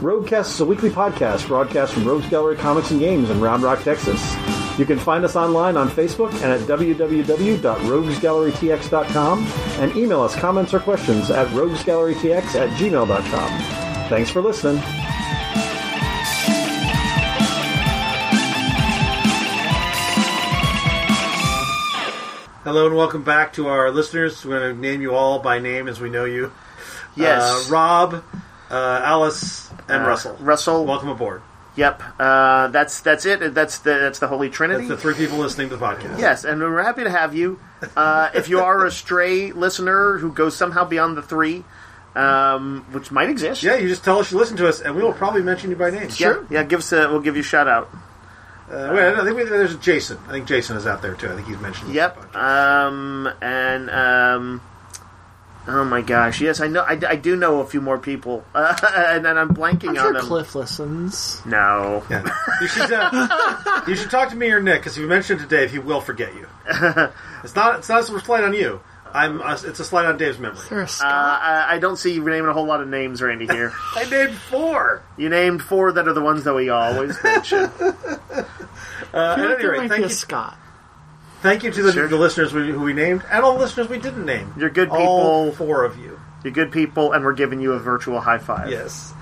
Roguecast is a weekly podcast broadcast from Rogues Gallery Comics and Games in Round Rock, Texas. You can find us online on Facebook and at www.roguesgallerytx.com and email us comments or questions at roguesgallerytx@gmail.com. Thanks for listening. Hello and welcome back to our listeners. We're going to name you all by name as we know you. Yes. Rob, Alice, and Russell. Russell. Welcome aboard. Yep. That's it. That's the Holy Trinity. That's the three people listening to the podcast. Yes, and we're happy to have you. If you are a stray listener who goes somehow beyond the three, which might exist. Yeah, you just tell us you listen to us, and we will probably mention you by name. Sure. Yeah, we'll give you a shout out. I think there's Jason. I think Jason is out there too. I think he's mentioned. Yep. Oh my gosh! Yes, I know. I do know a few more people, and I'm blanking I'm sure on them. Cliff listens. No. Yeah. You should talk to me or Nick, because if you mention it to Dave, he will forget you. It's not a slight on you. It's a slight on Dave's memory. I don't see you naming a whole lot of names, Randy, here. I named 4. You named 4 that are the ones that we always mention. At any rate, thank you, Scott. Thank you to the listeners who we named, and all the listeners we didn't name. You're good people. All 4 of you. You're good people, and we're giving you a virtual high five. Yes.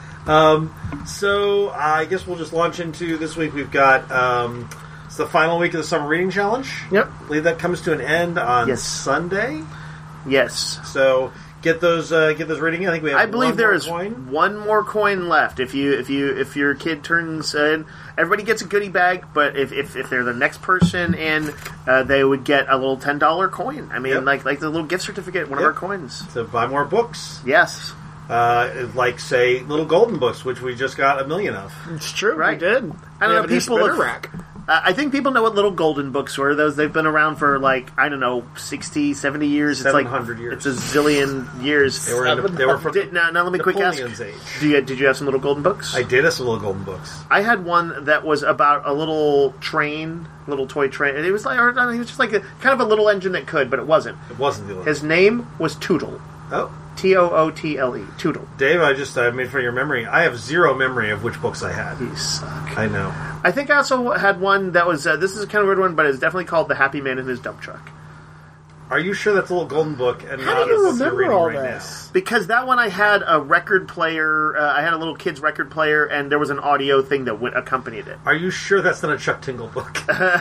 So I guess we'll just launch into this week. We've got it's the final week of the Summer Reading Challenge. Yep. I believe that comes to an end on Sunday. Yes. So get those reading. I think we have. I believe there is coin. one more coin left. If your kid turns in, everybody gets a goodie bag. But if they're the next person in, they would get a little $10 coin. I mean, like the little gift certificate, one of our coins. So buy more books. Yes. Like say little golden books, which we just got 1 million of. It's true, right? We did. I don't know. People look. Rack. I think people know what little golden books were. They've been around for 60, 70 years. 700 years. It's a zillion years. They were from now let me quick ask. Napoleon's age. Did you have some little golden books? I did have some little golden books. I had one that was about a little train, little toy train. And it was just like kind of a little engine that could, but it wasn't. It wasn't the little. His name was Tootle. Oh. Tootle. Tootle. Dave, I made fun of your memory. I have zero memory of which books I had. You suck. I know. I think I also had one that was, this is a kind of weird one, but it's definitely called The Happy Man in His Dump Truck. Are you sure that's a little golden book and How not do you a book you're remember reading all right this? now? Because that one I had a record player, I had a little kid's record player, and there was an audio thing that accompanied it. Are you sure that's not a Chuck Tingle book?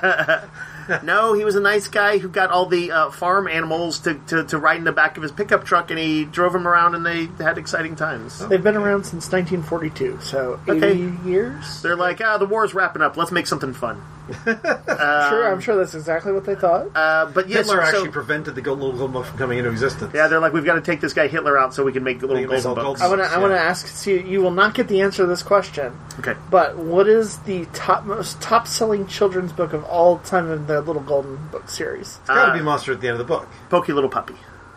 No, he was a nice guy who got all the farm animals to ride in the back of his pickup truck, and he drove them around, and they had exciting times. They've been around since 1942, so 80 years? They're like, the war's wrapping up, let's make something fun. I'm sure that's exactly what they thought. But yes, Hitler actually prevented the little golden book from coming into existence. Yeah, they're like, we've got to take this guy Hitler out so we can make little golden books. I want to ask, so you will not get the answer to this question. Okay. But what is the most top-selling children's book of all time in the Little Golden Book series? It's got to be Monster at the end of the book. Pokey Little Puppy.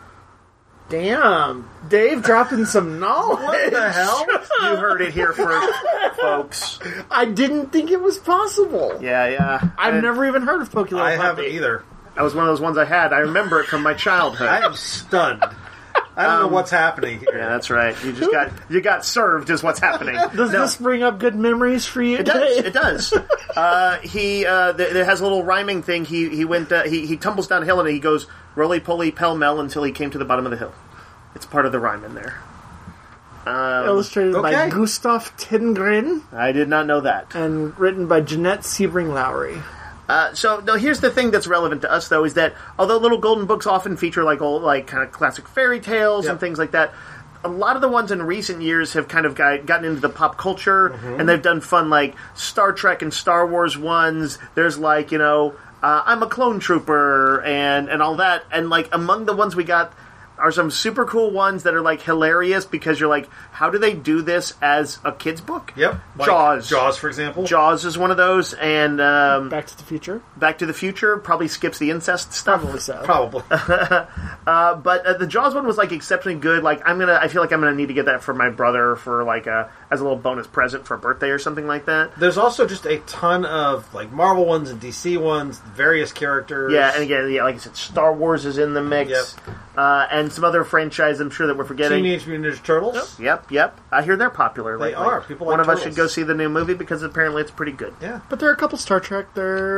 Damn. Dave dropping some knowledge. What the hell? You heard it here first, folks. I didn't think it was possible. Yeah. I've never even heard of Pokey Little Puppy. I haven't either. That was one of those ones I had. I remember it from my childhood. I am stunned. I don't know what's happening here. Yeah, that's right. You got served is what's happening. Does this bring up good memories for you? It does. It does. There has a little rhyming thing. He tumbles down a hill and he goes roly poly pell mell until he came to the bottom of the hill. It's part of the rhyme in there. Illustrated by Gustav Tindgren. I did not know that. And written by Jeanette Sebring Lowry. So here's the thing that's relevant to us, though, is that although little golden books often feature old kind of classic fairy tales and things like that, a lot of the ones in recent years have kind of gotten into the pop culture, and they've done fun like Star Trek and Star Wars ones. There's I'm a Clone Trooper and all that, and among the ones we got are some super cool ones that are hilarious because you're like, how do they do this as a kid's book? Yep. Jaws, for example. Jaws is one of those, and Back to the Future. Back to the Future probably skips the incest stuff. Probably so. Probably. But the Jaws one was exceptionally good. I feel like I'm gonna need to get that for my brother for as a little bonus present for a birthday or something like that. There's also just a ton of Marvel ones and DC ones, various characters. Yeah, and again, like I said, Star Wars is in the mix. Yep. And some other franchise I'm sure that we're forgetting. Teenage Mutant Ninja Turtles. Yep. I hear they're popular. They lately. are. People like One of us turtles. should go see the new movie because apparently it's pretty good. Yeah. But there are a couple Star Trek.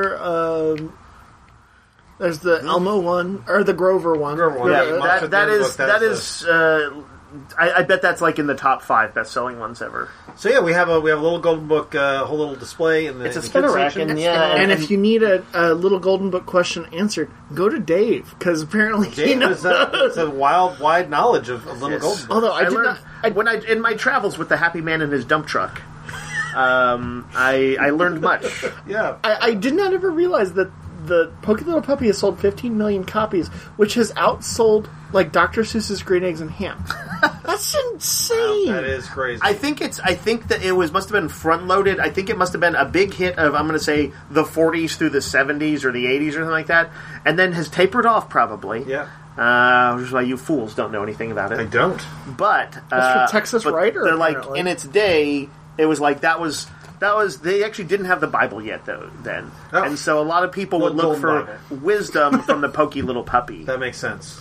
There's the Elmo one or the Grover one. Grover one. Yeah, Yeah, Monster that Book, is that is. I bet that's like in the top 5 best-selling ones ever. So yeah, we have a little golden book, whole little display in the It's a in the spinner kids rack, section. and yeah, And if you need a little golden book question answered, go to Dave because apparently he Dave knows. has a wide knowledge of little Yes. golden books. Although I did learned not. when in my travels with the Happy Man in his dump truck. I learned much. Yeah. I did not ever realize that the Pokey Little Puppy has sold 15 million copies, which has outsold like Dr. Seuss's Green Eggs and Ham. That's insane. That is crazy. I think that it must have been front loaded. I think it must have been a big hit of I'm going to say the 40s through the 70s or the 80s or something like that, and then has tapered off probably. Yeah. Which is why you fools don't know anything about it. I don't. But That's for Texas but Writer, They're like apparently. in its day, it was like that was they actually didn't have the Bible yet though then, Oh. and so a lot of people would look Golden for Bible. wisdom from the Pokey Little Puppy. That makes sense.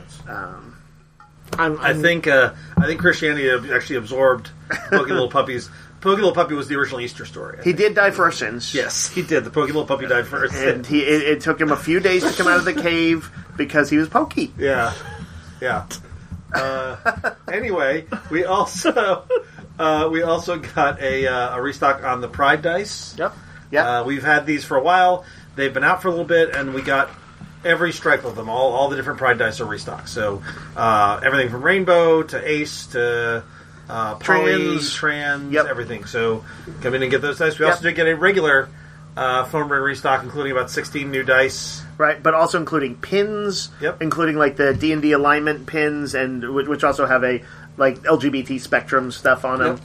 I I think Christianity actually absorbed Pokey Little Puppies. Pokey Little Puppy was the original Easter story. I He think. did die for our sins. Yes, he did. The Pokey Little Puppy died first. And it took him a few days to come out of the cave because he was pokey. Yeah. Anyway, we also got a restock on the Pride dice. Yep. Yeah. We've had these for a while. They've been out for a little bit, and we got every stripe of them. All the different Pride dice are restocked. So everything from Rainbow to Ace to Poly, Trans, Yep. everything. So come in and get those dice. We also did get a regular phone ring restock, including about 16 new dice. Right, but also including pins, Yep. including like the D&D alignment pins, and which also have a like LGBT spectrum stuff on them.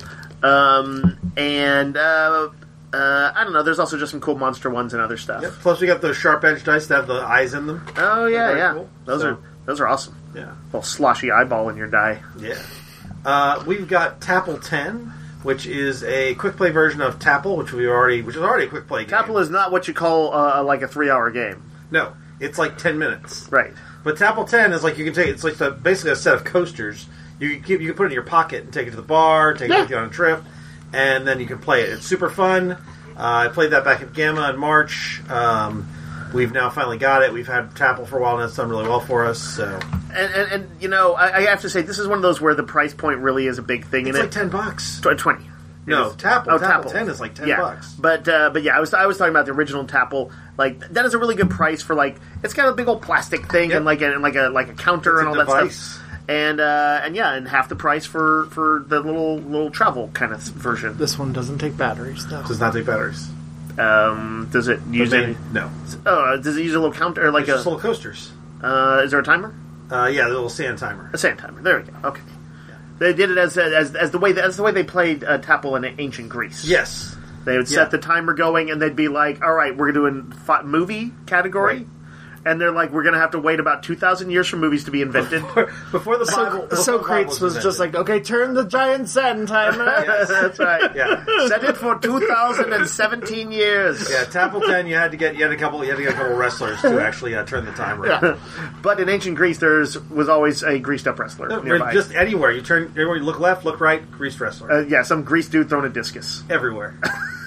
I don't know. There's also just some cool monster ones and other stuff. Yep. Plus, we got those sharp edge dice that have the eyes in them. Oh yeah, Very yeah. cool. Those are awesome. Yeah. Little sloshy eyeball in your die. Yeah. We've got Tapple 10, which is a quick play version of Tapple, which is already a quick play game. Tapple is not what you call like a 3-hour game. No, it's like 10 minutes. Right. But Tapple 10 is like it's like basically a set of coasters. You can put it in your pocket and take it to the bar, take it with you on a trip, and then you can play it. It's super fun. I played that back at Gamma in March. We've now finally got it. We've had Tapple for a while, and it's done really well for us. So And you know, I have to say, this is one of those where the price point really is a big thing it's in like it. $10. 20. No, It is- Tapple. Oh, Tapple Tapple 10 is like $10. Yeah. But yeah, I was talking about the original Tapple. Like that is a really good price for like it's got a big old plastic thing Yep. and like a counter It's and a all that device. stuff. And half the price for the little travel kind of version. This one doesn't take batteries, though. Does not take batteries. Does it use any? No. Does it use a little counter or like It's just little coasters. Is there a timer? Yeah, the little sand timer. A sand timer. There we go. Okay. They did it as the way they played Tapple in ancient Greece. Yes. They would set the timer going, and they'd be like, "All right, we're doing movie category," Right. and they're like, "We're going to have to wait about 2,000 years for movies to be invented." Before the Bible, Socrates was just like, okay, turn the giant sand timer. That's right. Yeah. Set it for 2,017 years. Yeah, Tapple 10. You had to get a couple wrestlers to actually turn the timer. Yeah. But in ancient Greece, was always a greased up wrestler Or nearby. just anywhere. You look left, look right, greased wrestler. Some grease dude throwing a discus. Everywhere.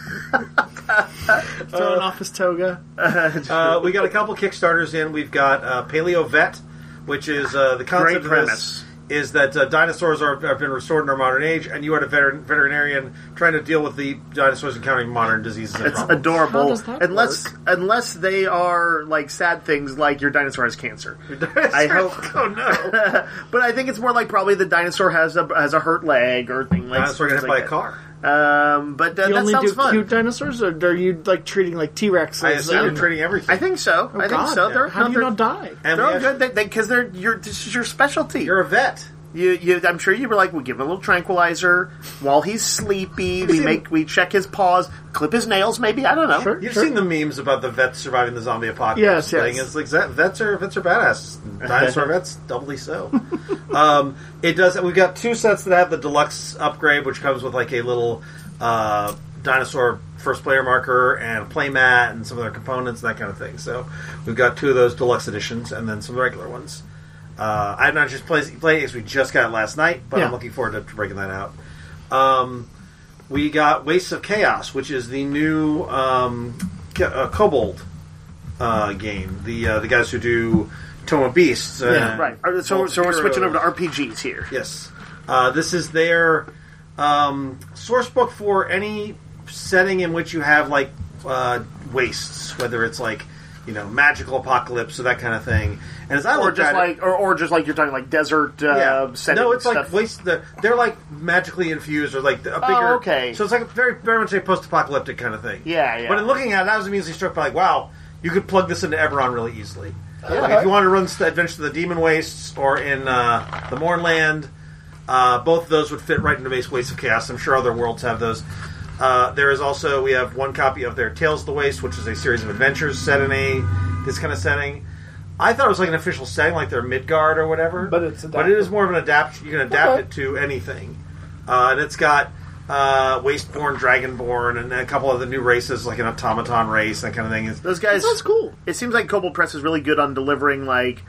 Throwing off his toga. We got a couple Kickstarters in. We've got Paleo Vet, which is the concept Great of this premise. is that dinosaurs have been restored in our modern age, and you are a veterinarian trying to deal with the dinosaurs encountering modern diseases and It's problems. adorable. How does that Unless they are like sad things like your dinosaur has cancer. I hope. Oh no! But I think it's more like probably the dinosaur has a hurt leg or thing like Dinosaur got hit things by like a car. But You that only sounds do fun. cute dinosaurs, or are you like treating like T-Rexes? I assume you're treating everything. I think so. I think God, so. yeah. They're, How do you they're- not die? And They're we all actually- good because this is your specialty. You're a vet. I'm sure you were like, we give him a little tranquilizer while he's sleepy. We check his paws, clip his nails. Maybe I don't know. Sure. You've seen the memes about the vets surviving the zombie apocalypse. Yes, yes. thing. It's like vets are badass. Dinosaur vets, doubly so. It does. We've got two sets that have the deluxe upgrade, which comes with like a little dinosaur first player marker and a play mat and some other components, that kind of thing. So we've got two of those deluxe editions and then some regular ones. I've not just played it because we just got it last night, but I'm looking forward to breaking that out. We got Wastes of Chaos, which is the new Kobold game. The guys who do Tome of Beasts. Right. So we're switching over to RPGs here. Yes. This is their source book for any setting in which you have like wastes, whether it's like magical apocalypse or that kind of thing. And as I look at it, or just like you're talking like desert setting. No, it's stuff. like waste. They're like magically infused or like a bigger. Oh, okay. So it's like very much a post-apocalyptic kind of thing. Yeah. But in looking at it, I was immediately struck by like, wow, you could plug this into Eberron really easily. Yeah. Like if you want to run Adventure to the Demon Wastes or in the Mournland, both of those would fit right into base Wastes of Chaos. I'm sure other worlds have those. There is also, we have one copy of their Tales of the Waste, which is a series of adventures set in this kind of setting. I thought it was like an official setting, like their Midgard or whatever. But it is more of an adapt. You can adapt it to anything, and it's got Wasteborn, Dragonborn, and a couple of the new races, like an automaton race, that kind of thing. Those guys, that's cool. It seems like Kobold Press is really good on delivering like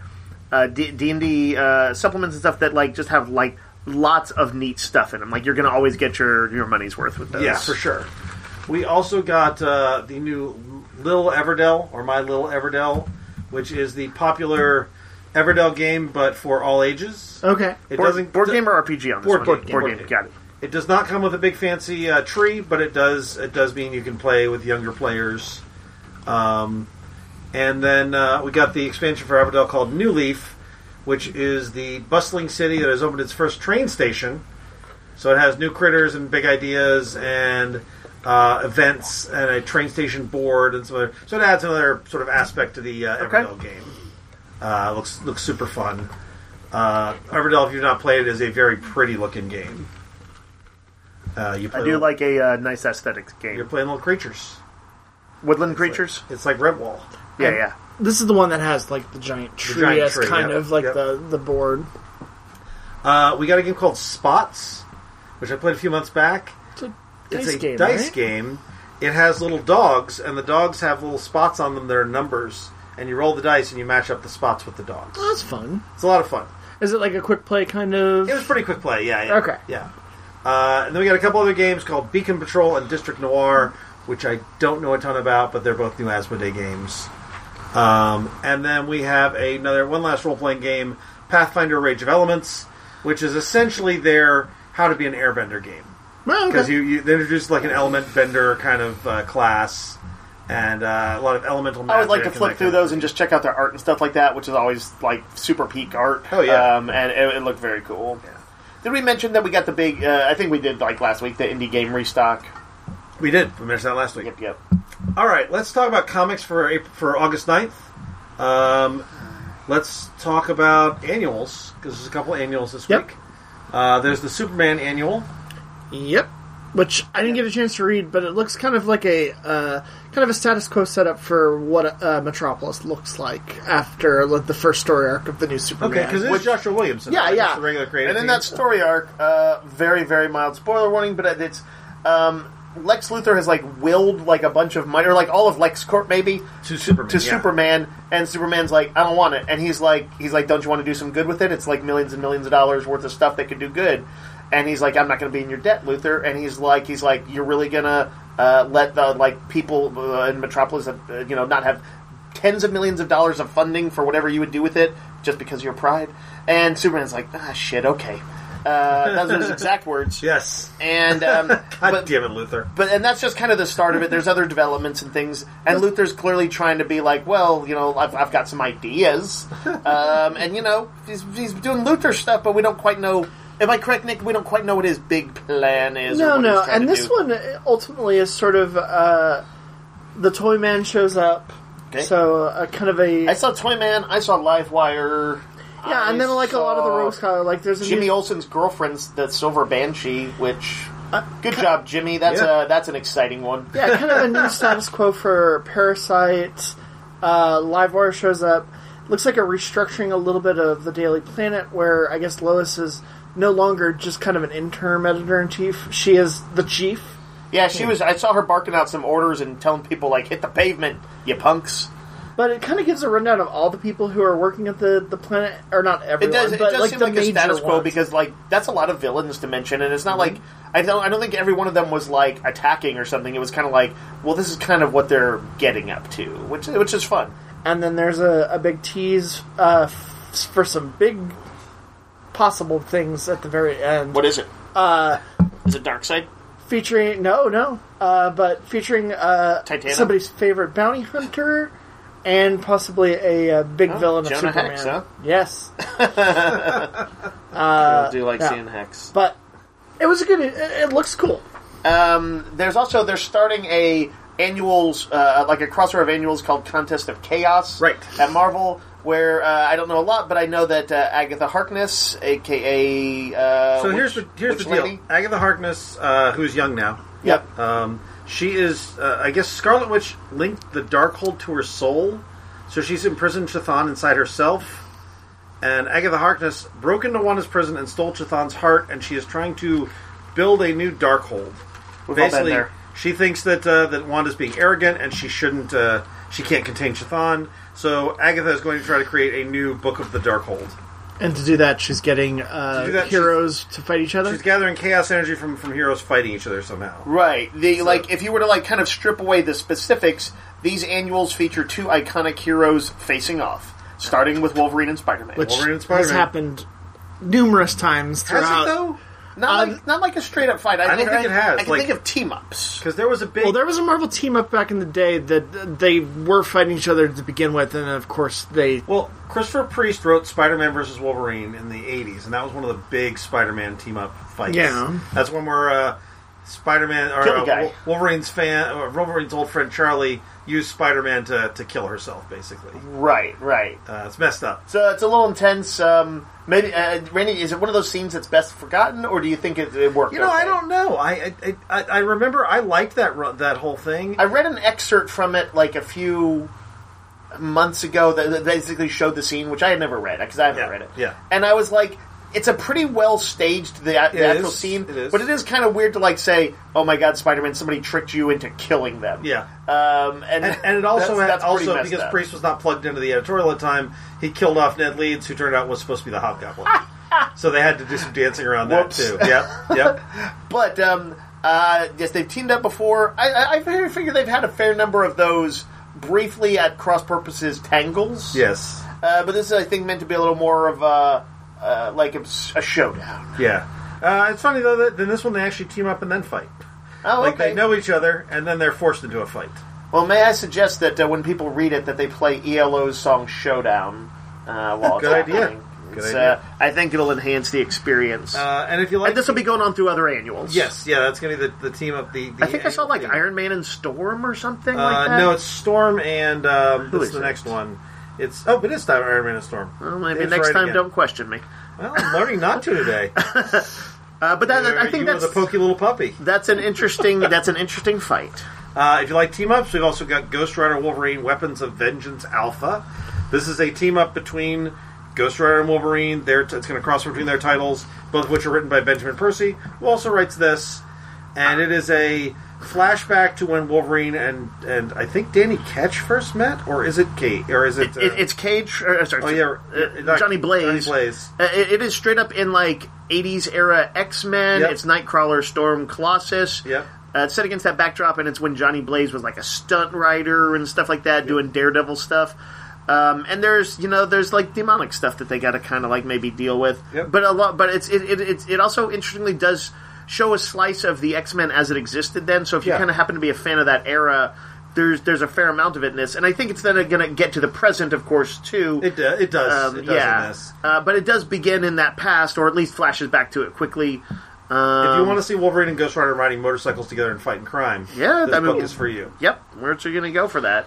D&D supplements and stuff that like just have like lots of neat stuff in them. Like you're going to always get your money's worth with those. Yeah, for sure. We also got the new Little Everdell, or My Little Everdell, which is the popular Everdell game, but for all ages. Okay. Board game or RPG on this one? Board game. Got it. It does not come with a big fancy tree, but it does mean you can play with younger players. And then we got the expansion for Everdell called New Leaf, which is the bustling city that has opened its first train station. So it has new critters and big ideas and events and a train station board and some other. So it adds another sort of aspect to the Everdell game. Looks super fun. Everdell, if you've not played it, is a very pretty looking game. I do like a nice aesthetics game. You're playing little creatures. Woodland creatures? It's like Redwall. Yeah. This is the one that has like the giant tree as kind of like the board. We got a game called Spots, which I played a few months back. It's a dice game. It has little dogs, and the dogs have little spots on them that are numbers. And you roll the dice, and you match up the spots with the dogs. Oh, that's fun. It's a lot of fun. Is it like a quick play kind of? It was pretty quick play, yeah. Okay. Yeah. And then we got a couple other games called Beacon Patrol and District Noir, which I don't know a ton about, but they're both new Asmodee games. And then we have one last role-playing game, Pathfinder Rage of Elements, which is essentially their How to Be an Airbender game. Because they introduced like an element bender kind of class, and a lot of elemental magic. I would like to flip through those and just check out their art and stuff like that, which is always like super peak art. Oh yeah, and it looked very cool. Yeah. Did we mention that we got the big? I think we did like last week the indie game restock. We did. We mentioned that last week. Yep. All right, let's talk about comics for August 9th. Let's talk about annuals because there's a couple annuals this week. There's the Superman annual. Yep. Which I didn't get a chance to read, but it looks kind of like a status quo setup for what Metropolis looks like after the first story arc of the new Superman. Okay, because it's Joshua Williamson. Yeah, right? yeah. Just the regular creative And in team. that story arc, very, very mild spoiler warning, but it's Lex Luthor has like willed like a bunch of money, or like all of LexCorp maybe to Superman, and Superman's like, I don't want it, and he's like, don't you want to do some good with it? It's like millions and millions of dollars worth of stuff that could do good. And he's like, I'm not going to be in your debt, Luthor. And he's like, you're really going to let the people in Metropolis, not have tens of millions of dollars of funding for whatever you would do with it just because of your pride. And Superman's like, shit, okay. Those are his exact words. Yes. And God damn it, Luthor. And that's just kind of the start of it. There's other developments and things, and Luthor's clearly trying to be like, well, I've got some ideas, and he's doing Luthor stuff, but we don't quite know. Am I correct, Nick? We don't quite know what his big plan is. No. And this one ultimately is sort of the Toyman shows up. Okay. So kind of a. I saw Toyman. I saw Livewire. Yeah, and then like a lot of the rogues, like there's a Jimmy Olsen's girlfriend's the Silver Banshee, which good job, Jimmy. That's an exciting one. Yeah, kind of a new status quo for Parasite. Livewire shows up. Looks like a restructuring a little bit of the Daily Planet, where I guess Lois is no longer just kind of an interim editor-in-chief. She is the chief. Yeah, she was. I saw her barking out some orders and telling people, like, hit the pavement, you punks. But it kind of gives a rundown of all the people who are working at the planet, or not everyone, It but does like seem the like a major status quo ones. because like that's a lot of villains to mention, and it's not like I don't think every one of them was like attacking or something. It was kind of like, well, this is kind of what they're getting up to, which is fun. And then there's a big tease for some big possible things at the very end. What is it? Is it Darkseid? Featuring but featuring Titania? somebody's favorite bounty hunter and possibly a big villain of Jonah Superman. Hex, huh? Yes, I do like yeah. seeing Hex. but it was a good. It looks cool. They're starting a annuals like a crossover of annuals called Contest of Chaos, Right. at Marvel. Where I don't know a lot, but I know that Agatha Harkness, aka So here's the deal. lady? Agatha Harkness, who's young now. Yep. She is, I guess, Scarlet Witch linked the Darkhold to her soul, so she's imprisoned Chthon inside herself. And Agatha Harkness broke into Wanda's prison and stole Chthon's heart, and she is trying to build a new Darkhold. We've all been Basically, there. she thinks that that Wanda's being arrogant, and she shouldn't. She can't contain Chthon. So Agatha is going to try to create a new Book of the Darkhold. And to do that, she's getting heroes to fight each other. She's gathering chaos energy from heroes fighting each other somehow. Right. Like if you were to like kind of strip away the specifics, these annuals feature two iconic heroes facing off, starting with Wolverine and Spider-Man. Which Wolverine and has Spider-Man. happened numerous times Has throughout. it though? Not like a straight up fight. I don't think it has. I can Like- think of team ups. Because there was a big. Well, there was a Marvel team up back in the day that they were fighting each other to begin with, and of course they. Well, Christopher Priest wrote Spider-Man vs. Wolverine in the 80s, and that was one of the big Spider-Man team-up fights. Yeah. That's one where Spider-Man, or Kill the guy. Wolverine's old friend Charlie used Spider-Man to kill herself, basically. Right. It's messed up. So it's a little intense. Maybe Randy, is it one of those scenes that's best forgotten, or do you think it worked? You know, okay? I don't know. I remember I liked that whole thing. I read an excerpt from it like a few months ago that basically showed the scene, which I had never read because I haven't read it. Yeah. And I was like, it's a pretty well staged the actual scene, it is. but it is kind of weird to like say, "Oh my God, Spider-Man! Somebody tricked you into killing them." Yeah. And it also that's pretty also messed because up. Priest was not plugged into the editorial at the time, he killed off Ned Leeds, who turned out was supposed to be the Hobgoblin. So they had to do some dancing around Whoops. that too. Yep. But yes, they've teamed up before. I figure they've had a fair number of those briefly at cross purposes tangles. Yes. But this is, I think, meant to be a little more of like a showdown. Yeah. It's funny though that in this one they actually team up and then fight. Oh, Like okay. they know each other and then they're forced into a fight. Well, may I suggest that when people read it, that they play ELO's song "Showdown" while it's Good idea. happening. Good It's, idea. I think it'll enhance the experience. And if you like, and this will be going on through other annuals. yes, yeah, that's going to be the team up. The I think I saw like theme. Iron Man and Storm or something like that. No, it's Storm and this is is the it? next one. It is Iron Man and Storm. Well, maybe Dave's next right time again. don't question me. Well, I'm learning not to today. But I think you were that's the pokey little puppy. that's an interesting fight. If you like team ups, we've also got Ghost Rider Wolverine Weapons of Vengeance Alpha. This is a team up between Ghost Rider and Wolverine. It's going to cross between their titles, both of which are written by Benjamin Percy, who also writes this. And it is a flashback to when Wolverine and I think Danny Ketch first met, or is it Kate, or is it? It's Cage. Sorry, oh yeah, Johnny Blaze. Johnny Blaze. It is straight up in like 80s era X-Men. Yep. It's Nightcrawler, Storm, Colossus. Yep. It's set against that backdrop, and it's when Johnny Blaze was like a stunt rider and stuff like that, doing Daredevil stuff. And there's like demonic stuff that they got to kind of like maybe deal with. Yep. But it also interestingly does show a slice of the X-Men as it existed then. So if you Yeah. kind of happen to be a fan of that era, there's a fair amount of it in this, and I think it's then going to get to the present, of course, too. It does. It does in this. But it does begin in that past, or at least flashes back to it quickly. If you want to see Wolverine and Ghost Rider riding motorcycles together and fighting crime, Yeah, this I mean, book is for you. Yep, where's you going to go for that?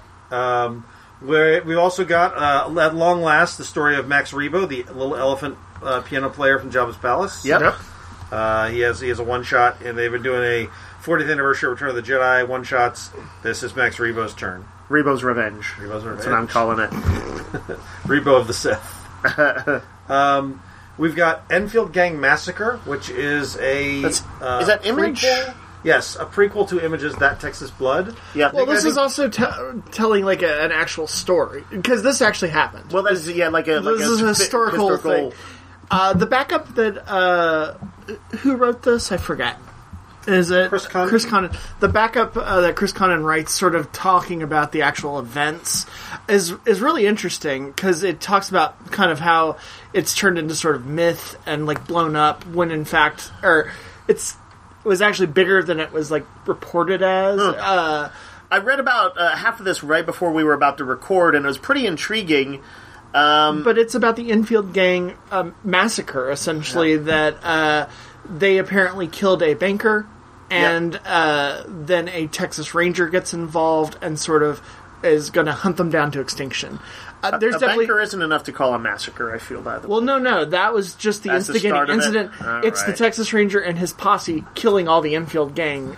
We've also got, at long last, the story of Max Rebo, the little elephant piano player from Jabba's Palace. Yep. He has a one-shot, and they've been doing a 40th anniversary of Return of the Jedi one-shots. This is Max Rebo's turn. Rebo's Revenge. Rebo's Revenge. That's what I'm calling it. Rebo of the Sith. We've got Enfield Gang Massacre, which is a Is that Image? prequel. Yes, a prequel to Image's That Texas Blood. Yeah. Well, this is also telling like an actual story because this actually happened. Well, that's This is a historical thing. The backup that who wrote this, I forget. Is it Chris Condon? Chris Condon. The backup that Chris Condon writes, sort of talking about the actual events, is really interesting because it talks about kind of how it's turned into sort of myth and like blown up when in fact, it was actually bigger than it was like reported as. I read about half of this right before we were about to record, and it was pretty intriguing. But it's about the Enfield Gang massacre, essentially, that they apparently killed a banker, and then a Texas Ranger gets involved and sort of is going to hunt them down to extinction. There's definitely banker isn't enough to call a massacre, I feel, by the way. Well, no, that was just the That's the instigating start of it? incident. It's the right. Texas Ranger and his posse killing all the Enfield Gang.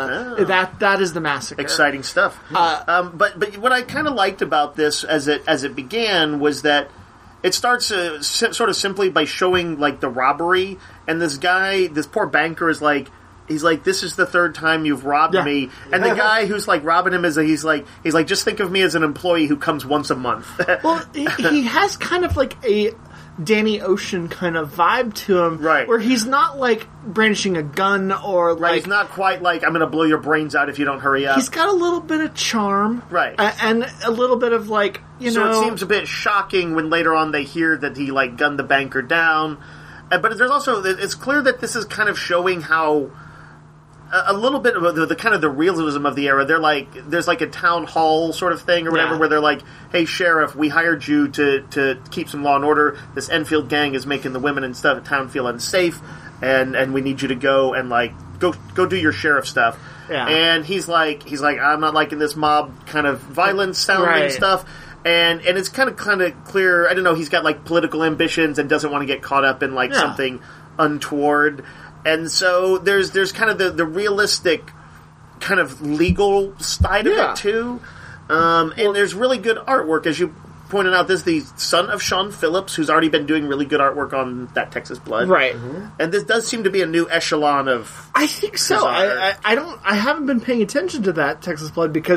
That is the massacre. Exciting stuff. But what I kind of liked about this as it began was that it starts sort of simply by showing like the robbery, and this poor banker is like. He's like, this is the third time you've robbed me, and the guy who's like robbing him he's like, just think of me as an employee who comes once a month. Well, he has kind of like a Danny Ocean kind of vibe to him, right? Where he's not like brandishing a gun or like he's not quite like I'm going to blow your brains out if you don't hurry up. He's got a little bit of charm, right, and a little bit of like So it seems a bit shocking when later on they hear that he like gunned the banker down, but there's also it's clear that this is kind of showing how. A little bit of the kind of the realism of the era. They're like, there's like a town hall sort of thing or whatever, where they're like, "Hey, sheriff, we hired you to keep some law and order. This Enfield gang is making the women and stuff at town feel unsafe, and we need you to go and like go do your sheriff stuff." Yeah. And he's like, I'm not liking this mob kind of violence sounding stuff. And it's kind of clear. I don't know. He's got like political ambitions and doesn't want to get caught up in like something untoward. And so there's kind of the realistic kind of legal side of it too. And there's really good artwork. As you pointed out, this is the son of Sean Phillips, who's already been doing really good artwork on That Texas Blood. Right. Mm-hmm. And this does seem to be a new echelon of... I think so. I haven't been paying attention to That Texas Blood because...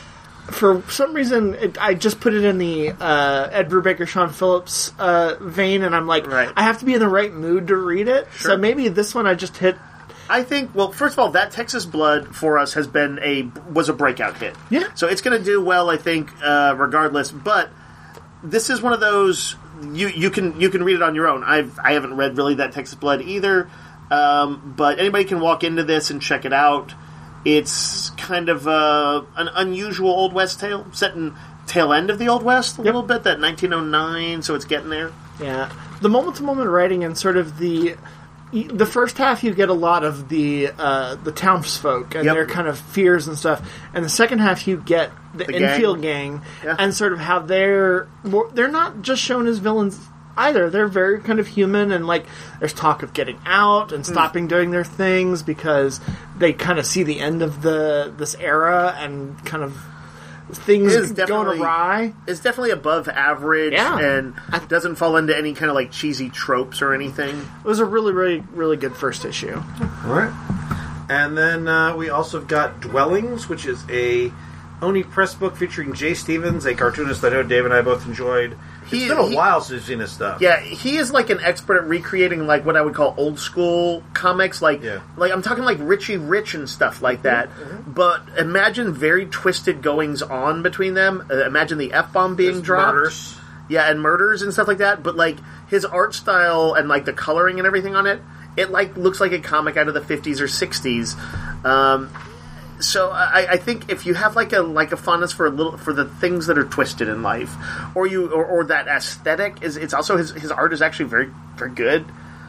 For some reason, I just put it in the Ed Brubaker, Sean Phillips vein, and I'm like, I have to be in the right mood to read it. Sure. So maybe this one I just hit. I think, well, first of all, That Texas Blood for us was a breakout hit. Yeah. So it's going to do well, I think, regardless. But this is one of those you can read it on your own. I haven't read really That Texas Blood either, but anybody can walk into this and check it out. It's kind of an unusual Old West tale, set in tail end of the Old West a little bit, that 1909, so it's getting there. Yeah. The moment-to-moment writing and sort of the first half you get a lot of the townsfolk and their kind of fears and stuff, and the second half you get the Enfield gang and sort of how they're not just shown as villains either. They're very kind of human, and like there's talk of getting out and stopping doing their things because they kind of see the end of this era and kind of things going awry. It's definitely above average and doesn't fall into any kind of like cheesy tropes or anything. It was a really, really, really good first issue. All right. And then we also got Dwellings, which is a Oni Press book featuring Jay Stevens, a cartoonist I know Dave and I both enjoyed. It's been a while since we've seen his stuff. Yeah, he is like an expert at recreating like what I would call old school comics, like I'm talking like Richie Rich and stuff like that. Mm-hmm. But imagine very twisted goings on between them. Imagine the F-bomb being dropped. Murders. Yeah, and murders and stuff like that. But like his art style and like the coloring and everything on it, it like looks like a comic out of the 50s or 60s. So I think if you have like a fondness for the things that are twisted in life, or that aesthetic it's also his art is actually very, very good.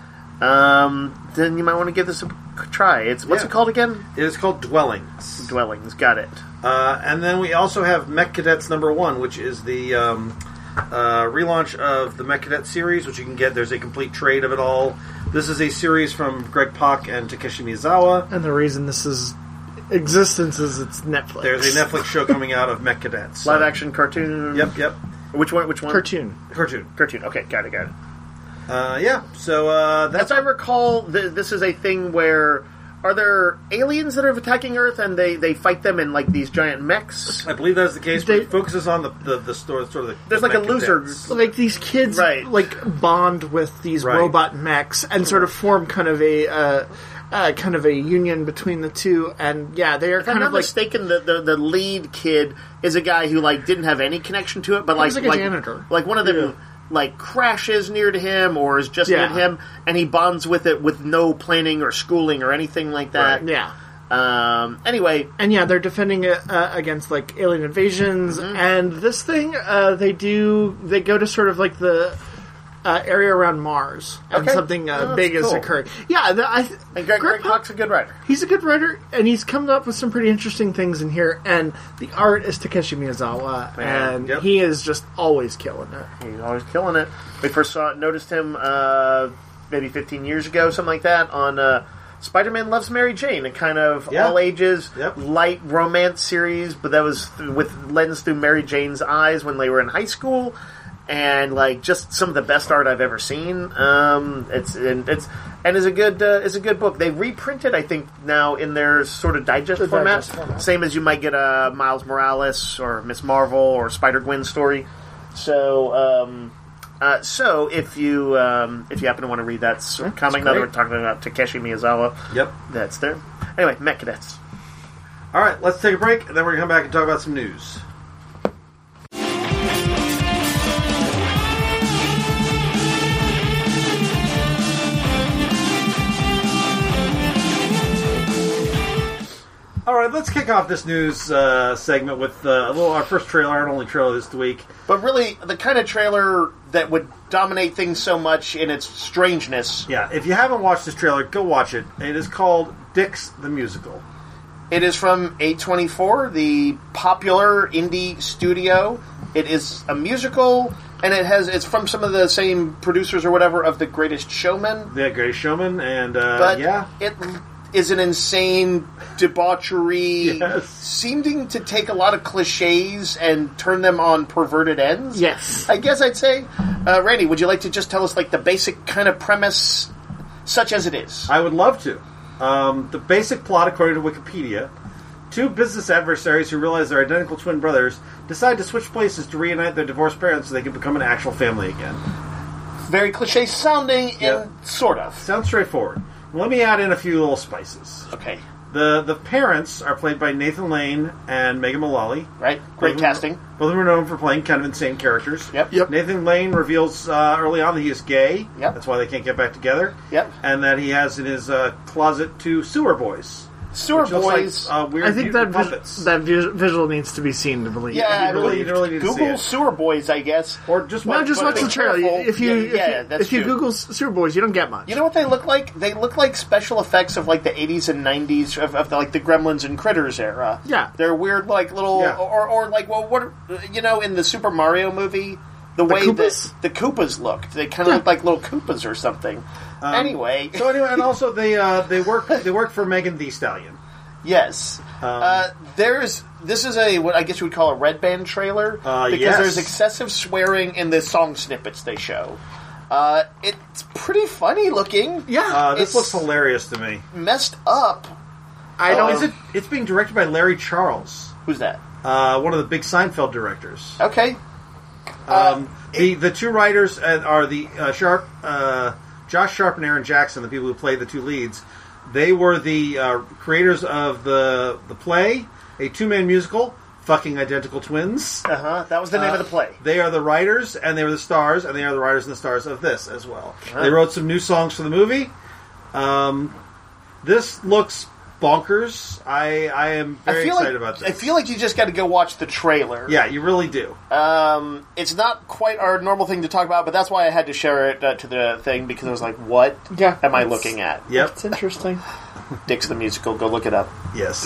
Then you might want to give this a try. What's it called again? It is called Dwellings. Dwellings, got it. And then we also have Mech Cadets #1, which is the relaunch of the Mech Cadet series, which you can get. There's a complete trade of it all. This is a series from Greg Pak and Takeshi Miyazawa. And the reason this is existence is it's Netflix. There's a Netflix show coming out of Mech Cadets. Live action cartoon. Yep. Which one? Cartoon. Okay, got it. So that's... As I recall, this is a thing where are there aliens that are attacking Earth and they fight them in like these giant mechs? I believe that's the case. But it focuses on the story, sort of the. There's the like a mech loser. cadets. Like these kids, Right. like bond with these Right. robot mechs and sort of form kind of a union between the two. And yeah, they are If I'm kind not of like mistaken, the lead kid is a guy who like didn't have any connection to it, but He's like a janitor. Like one of them like crashes near to him or is just near Yeah. to him, and he bonds with it with no planning or schooling or anything like that. Right. yeah. Anyway, And yeah, they're defending it against like alien invasions, and this thing they go to sort of like the area around Mars, and Okay. something Oh, big that's is cool. occurring. Yeah, and Greg Pak, Pak's a good writer. he's a good writer, and he's come up with some pretty interesting things in here. And the art is Takeshi Miyazawa, Man, and yep. he is just always killing it. He's always killing it. We first noticed him maybe 15 years ago, something like that, on Spider-Man Loves Mary Jane, a kind of Yeah. all ages, Yep. light romance series, but that was with lens through Mary Jane's eyes when they were in high school. And like just some of the best art I've ever seen. It's a good book. They reprinted, I think, now in their sort of digest format, same as you might get a Miles Morales or Miss Marvel or Spider-Gwen story. So if you happen to want to read that comic, now that we're talking about Takeshi Miyazawa, Yep. that's there. Anyway, Mech Cadets. All right, let's take a break, and then we're going to come back and talk about some news. All right, let's kick off this news segment with our first trailer, our only trailer this week. But really, the kind of trailer that would dominate things so much in its strangeness. Yeah, if you haven't watched this trailer, go watch it. It is called Dix the Musical. It is from A24, the popular indie studio. It is a musical, and it's from some of the same producers or whatever of The Greatest Showman. The Greatest Showman, and But yeah. it is an insane debauchery, Yes. seeming to take a lot of cliches and turn them on perverted ends. Yes. I guess I'd say. Randy, would you like to just tell us like the basic kind of premise, such as it is? I would love to. The basic plot, according to Wikipedia, two business adversaries who realize they're identical twin brothers decide to switch places to reunite their divorced parents so they can become an actual family again. Very cliche sounding, Yeah. and sort of. Sounds straightforward. Let me add in a few little spices. Okay, The parents are played by Nathan Lane and Megan Mullally. right? Great Both of them- casting. Both of them are known for playing kind of insane characters. Yep. Nathan Lane reveals early on that he is gay. Yep. That's why they can't get back together. Yep. And that he has in his closet two sewer boys. Sewer Which looks boys. like, weird I think that puppets. visual needs to be seen to believe. Yeah, I really believe. need to see Google it. sewer boys, I guess. Or just No, just watch be the trailer. careful. If you that's if you true. Google Sewer Boys, you don't get much. You know what they look like? They look like special effects of like the 80s and 90s of like the Gremlins and Critters era. Yeah. They're weird, like little, Yeah. or like, well, what, in the Super Mario movie, the way Koopas? that the Koopas looked, they kind of looked like little Koopas or something. Anyway, So anyway, and also they work for Megan Thee Stallion. yes. This is what I guess you would call a red band trailer because yes. there's excessive swearing in the song snippets they show. It's pretty funny looking. Yeah. This It's- looks hilarious to me. Messed up. I don't. Is it? It's being directed by Larry Charles, Who's that? one of the big Seinfeld directors. Okay. The two writers are the Josh Sharp and Aaron Jackson, the people who play the two leads. They were the creators of the play, a two-man musical, Fucking Identical Twins. That was the name of the play. They are the writers, and they were the stars, and they are the writers and the stars of this as well. They wrote some new songs for the movie. This looks bonkers. I am very excited about this. I feel like you just got to go watch the trailer. Yeah, you really do. It's not quite our normal thing to talk about, but that's why I had to share it to the thing because I was like, what am I looking at? Yep. It's interesting. Dix the Musical. Go look it up. Yes.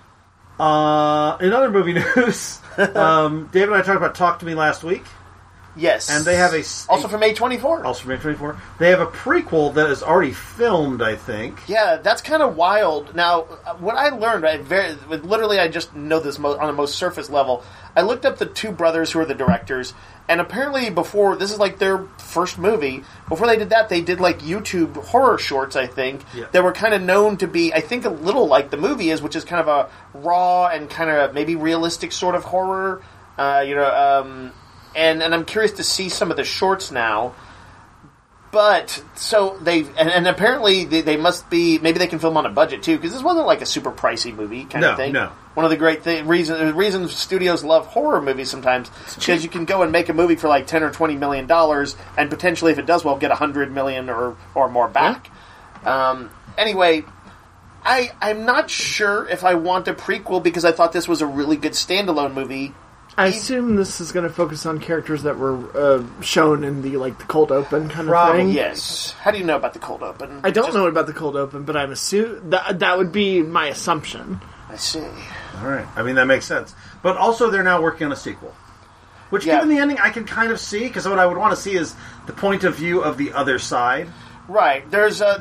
In other movie news, Dave and I talked about Talk to Me last week. Yes. And they have also from A24. Also from A24. They have a prequel that is already filmed, I think. Yeah, that's kind of wild. Now, what I learned, literally I just know this on the most surface level. I looked up the two brothers who are the directors, and apparently before, this is like their first movie, before they did that, they did like YouTube horror shorts, I think, that were kind of known to be, I think, a little like the movie is, which is kind of a raw and kind of maybe realistic sort of horror, and I'm curious to see some of the shorts now. But, so and apparently they must be, maybe they can film on a budget too, because this wasn't like a super pricey movie kind of thing. No. One of the great reasons studios love horror movies sometimes, because you can go and make a movie for like $10 or $20 million, and potentially, if it does well, get $100 million or more back. Anyway, I'm not sure if I want a prequel, because I thought this was a really good standalone movie. I assume this is going to focus on characters that were shown in the cold open kind of thing. Yes. How do you know about the cold open? I don't know about the cold open, but I'm assuming that would be my assumption. I see. All right. I mean, that makes sense. But also, they're now working on a sequel. Which, given the ending, I can kind of see, because what I would want to see is the point of view of the other side. Right. There is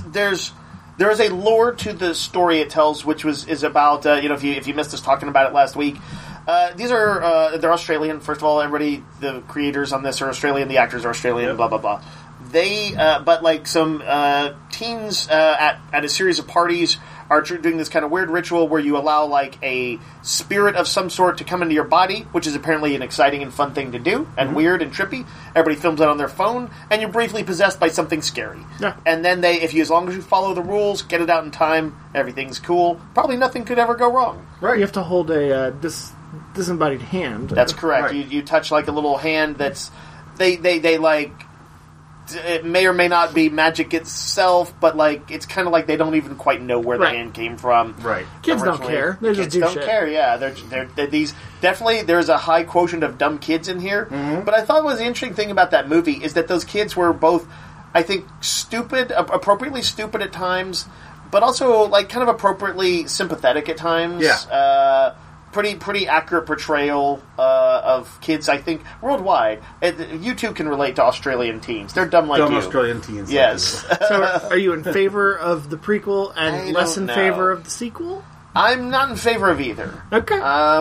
a lore to the story it tells, which is about if you missed us talking about it last week. They're Australian. First of all, everybody, the creators on this are Australian. The actors are Australian. Blah blah blah. They, but like some teens at a series of parties are doing this kind of weird ritual where you allow like a spirit of some sort to come into your body, which is apparently an exciting and fun thing to do, and weird and trippy. Everybody films it on their phone, and you're briefly possessed by something scary. Yeah. And then as long as you follow the rules, get it out in time, everything's cool. Probably nothing could ever go wrong. Right. You have to hold a disembodied hand. That's correct. Right. You touch like a little hand that's they like. It may or may not be magic itself, but like it's kind of like they don't even quite know where the hand came from. Right. Kids don't care. They just kids do don't shit. care. Yeah, they're these definitely. There's a high quotient of dumb kids in here. Mm-hmm. But I thought was the interesting thing about that movie is that those kids were both, I think, stupid, appropriately stupid at times, but also like kind of appropriately sympathetic at times. Yeah. Pretty accurate portrayal of kids, I think, worldwide. You too can relate to Australian teens. They're dumb like you. Dumb Australian teens. Yes. So are you in favor of the prequel and less in favor of the sequel? I'm not in favor of either. Okay.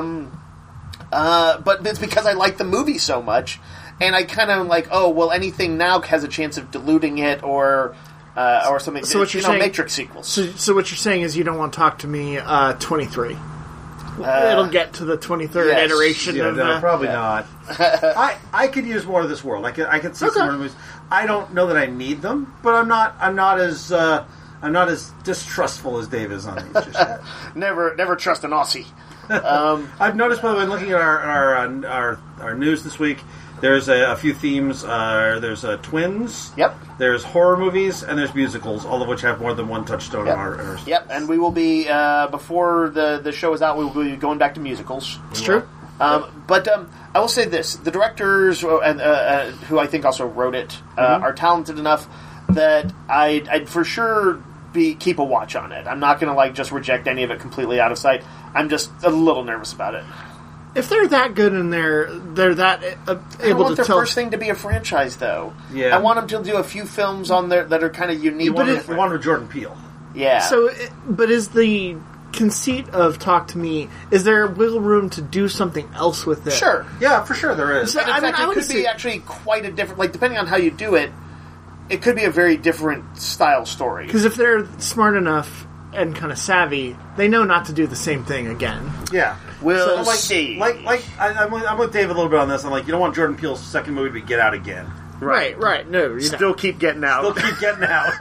But it's because I like the movie so much, and I kind of like, anything now has a chance of diluting it or something. So what you're saying, Matrix sequels. So what you're saying is you don't want to talk to me 23. It'll get to the 23rd iteration of probably not. I could use more of this world. I could see some more movies. I don't know that I need them, but I'm not as distrustful as Dave is on these just yet. Never trust an Aussie. I've noticed, by the way, looking at our news this week, there's a few themes. There's twins. Yep. There's horror movies, and there's musicals, all of which have more than one touchstone in our Yep, and we will be, before the show is out, we will be going back to musicals. It's true. But I will say this. The directors, who I think also wrote it, are talented enough that I'd for sure keep a watch on it. I'm not going to just reject any of it completely out of sight. I'm just a little nervous about it. If they're that good and they're that able to I want their tell first thing to be a franchise, though. Yeah. I want them to do a few films on there that are kind of unique. You want with Jordan Peele. Yeah. So, but is the conceit of Talk to Me, is there wiggle room to do something else with it? Sure. Yeah, for sure there is. And in fact, it could be actually quite a different, depending on how you do it, it could be a very different style story. Because if they're smart enough and kind of savvy, they know not to do the same thing again. Yeah. We'll see. I'm with Dave a little bit on this. I'm like, you don't want Jordan Peele's second movie to be Get Out again. Right. No, Still keep getting out. Still keep getting out.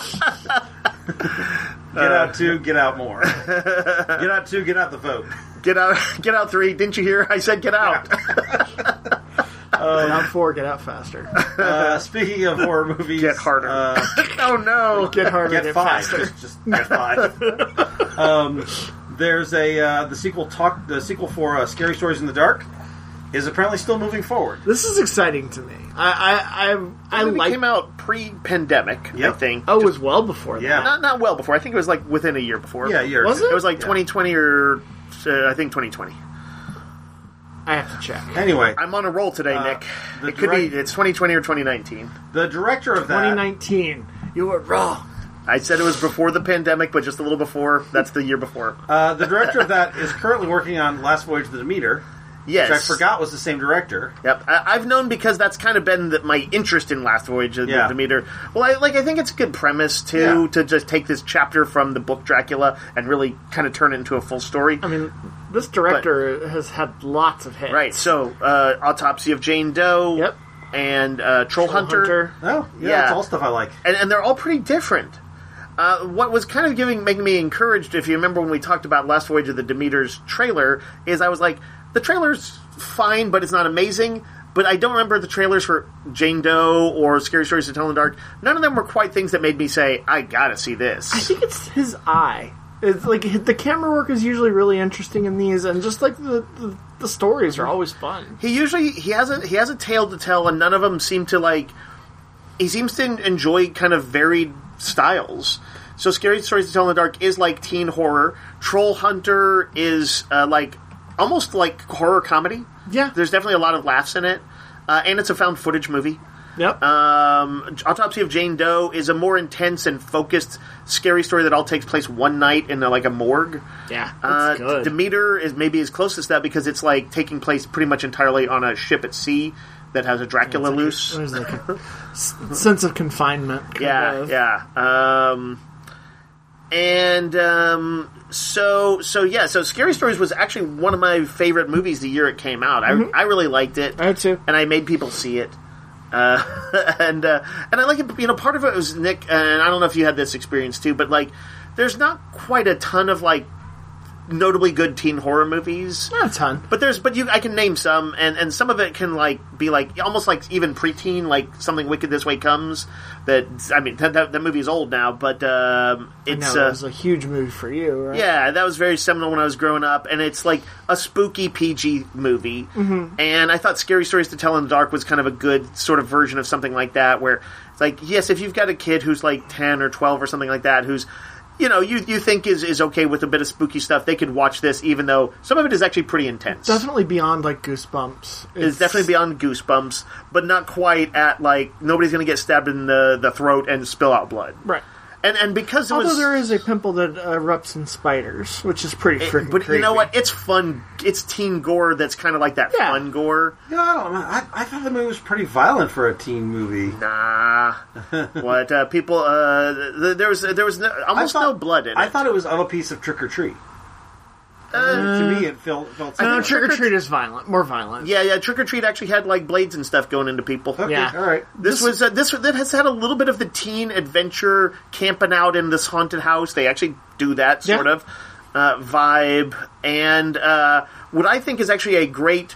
Get Out 2, Get Out more. Get Out 2, Get Out the vote. Get Out 3. Didn't you hear? I said get out. Get Out 4, Get Out faster. Speaking of horror movies, Get harder. Oh no! Get harder. Get 5. Faster. Just get 5. There's the sequel for Scary Stories in the Dark is apparently still moving forward. This is exciting to me. It came out pre-pandemic, I think. Oh, it was well before that. Yeah. Not well before. I think it was within a year before. Yeah, a year. Was it? It was 2020 or I think 2020. I have to check. Anyway, I'm on a roll today, Nick. the It could be. It's 2020 or 2019. the director of that... 2019. You were wrong. I said it was before the pandemic, but just a little before. That's the year before. The director of that is currently working on Last Voyage of the Demeter, Yes. which I forgot was the same director. Yep, I've known because that's kind of been my interest in Last Voyage of the Demeter. Well, I think it's a good premise too to just take this chapter from the book Dracula and really kind of turn it into a full story. I mean, this director has had lots of hits. Right. So, Autopsy of Jane Doe. Yep. And Troll Hunter. Oh, yeah, Yeah. that's all stuff I like. And they're all pretty different. What was kind of making me encouraged, if you remember when we talked about Last Voyage of the Demeter's trailer, is I was like, the trailer's fine, but it's not amazing. But I don't remember the trailers for Jane Doe or Scary Stories to Tell in the Dark. None of them were quite things that made me say, I gotta see this. I think it's his eye. It's like the camera work is usually really interesting in these, and just like the stories are always fun. He has a tale to tell, and none of them seem to like. He seems to enjoy kind of varied styles. So, Scary Stories to Tell in the Dark is like teen horror. Troll Hunter is like almost like horror comedy. Yeah. There's definitely a lot of laughs in it, and it's a found footage movie. Yep. Autopsy of Jane Doe is a more intense and focused scary story that all takes place one night in like a morgue. Yeah, that's good. Demeter is maybe as close as that because it's like taking place pretty much entirely on a ship at sea that has a Dracula loose. There's like a sense of confinement. So Scary Stories was actually one of my favorite movies the year it came out. I really liked it. I did too. And I made people see it. And I like it. You know, part of it was Nick, and I don't know if you had this experience too, but like, there's not quite a ton of like notably good teen horror movies. Not a ton, but I can name some, and some of it can like be like almost like even preteen, like Something Wicked This Way Comes. That movie is old now, but it was a huge movie for you, right? Yeah, that was very seminal when I was growing up, and it's like a spooky PG movie. Mm-hmm. And I thought Scary Stories to Tell in the Dark was kind of a good sort of version of something like that, where it's like, yes, if you've got a kid who's like 10 or 12 or something like that, who's you think is okay with a bit of spooky stuff, they could watch this, even though some of it is actually pretty intense. Definitely beyond, like, Goosebumps. It's definitely beyond Goosebumps, but not quite at, like, nobody's going to get stabbed in the throat and spill out blood. Right. And because Although there is a pimple that erupts in spiders, which is pretty freaking But creepy. you know what? It's fun. It's teen gore that's kind of like that fun gore. Yeah, I don't know. I thought the movie was pretty violent for a teen movie. Nah. What, people, there was almost no blood in it. I thought it was of a piece of Trick or Treat. To me, it felt no, Trick or Treat is violent, more violent. Yeah. Trick or Treat actually had like blades and stuff going into people. Okay, yeah, all right. This has had a little bit of the teen adventure, camping out in this haunted house. They actually do that sort of vibe, and what I think is actually a great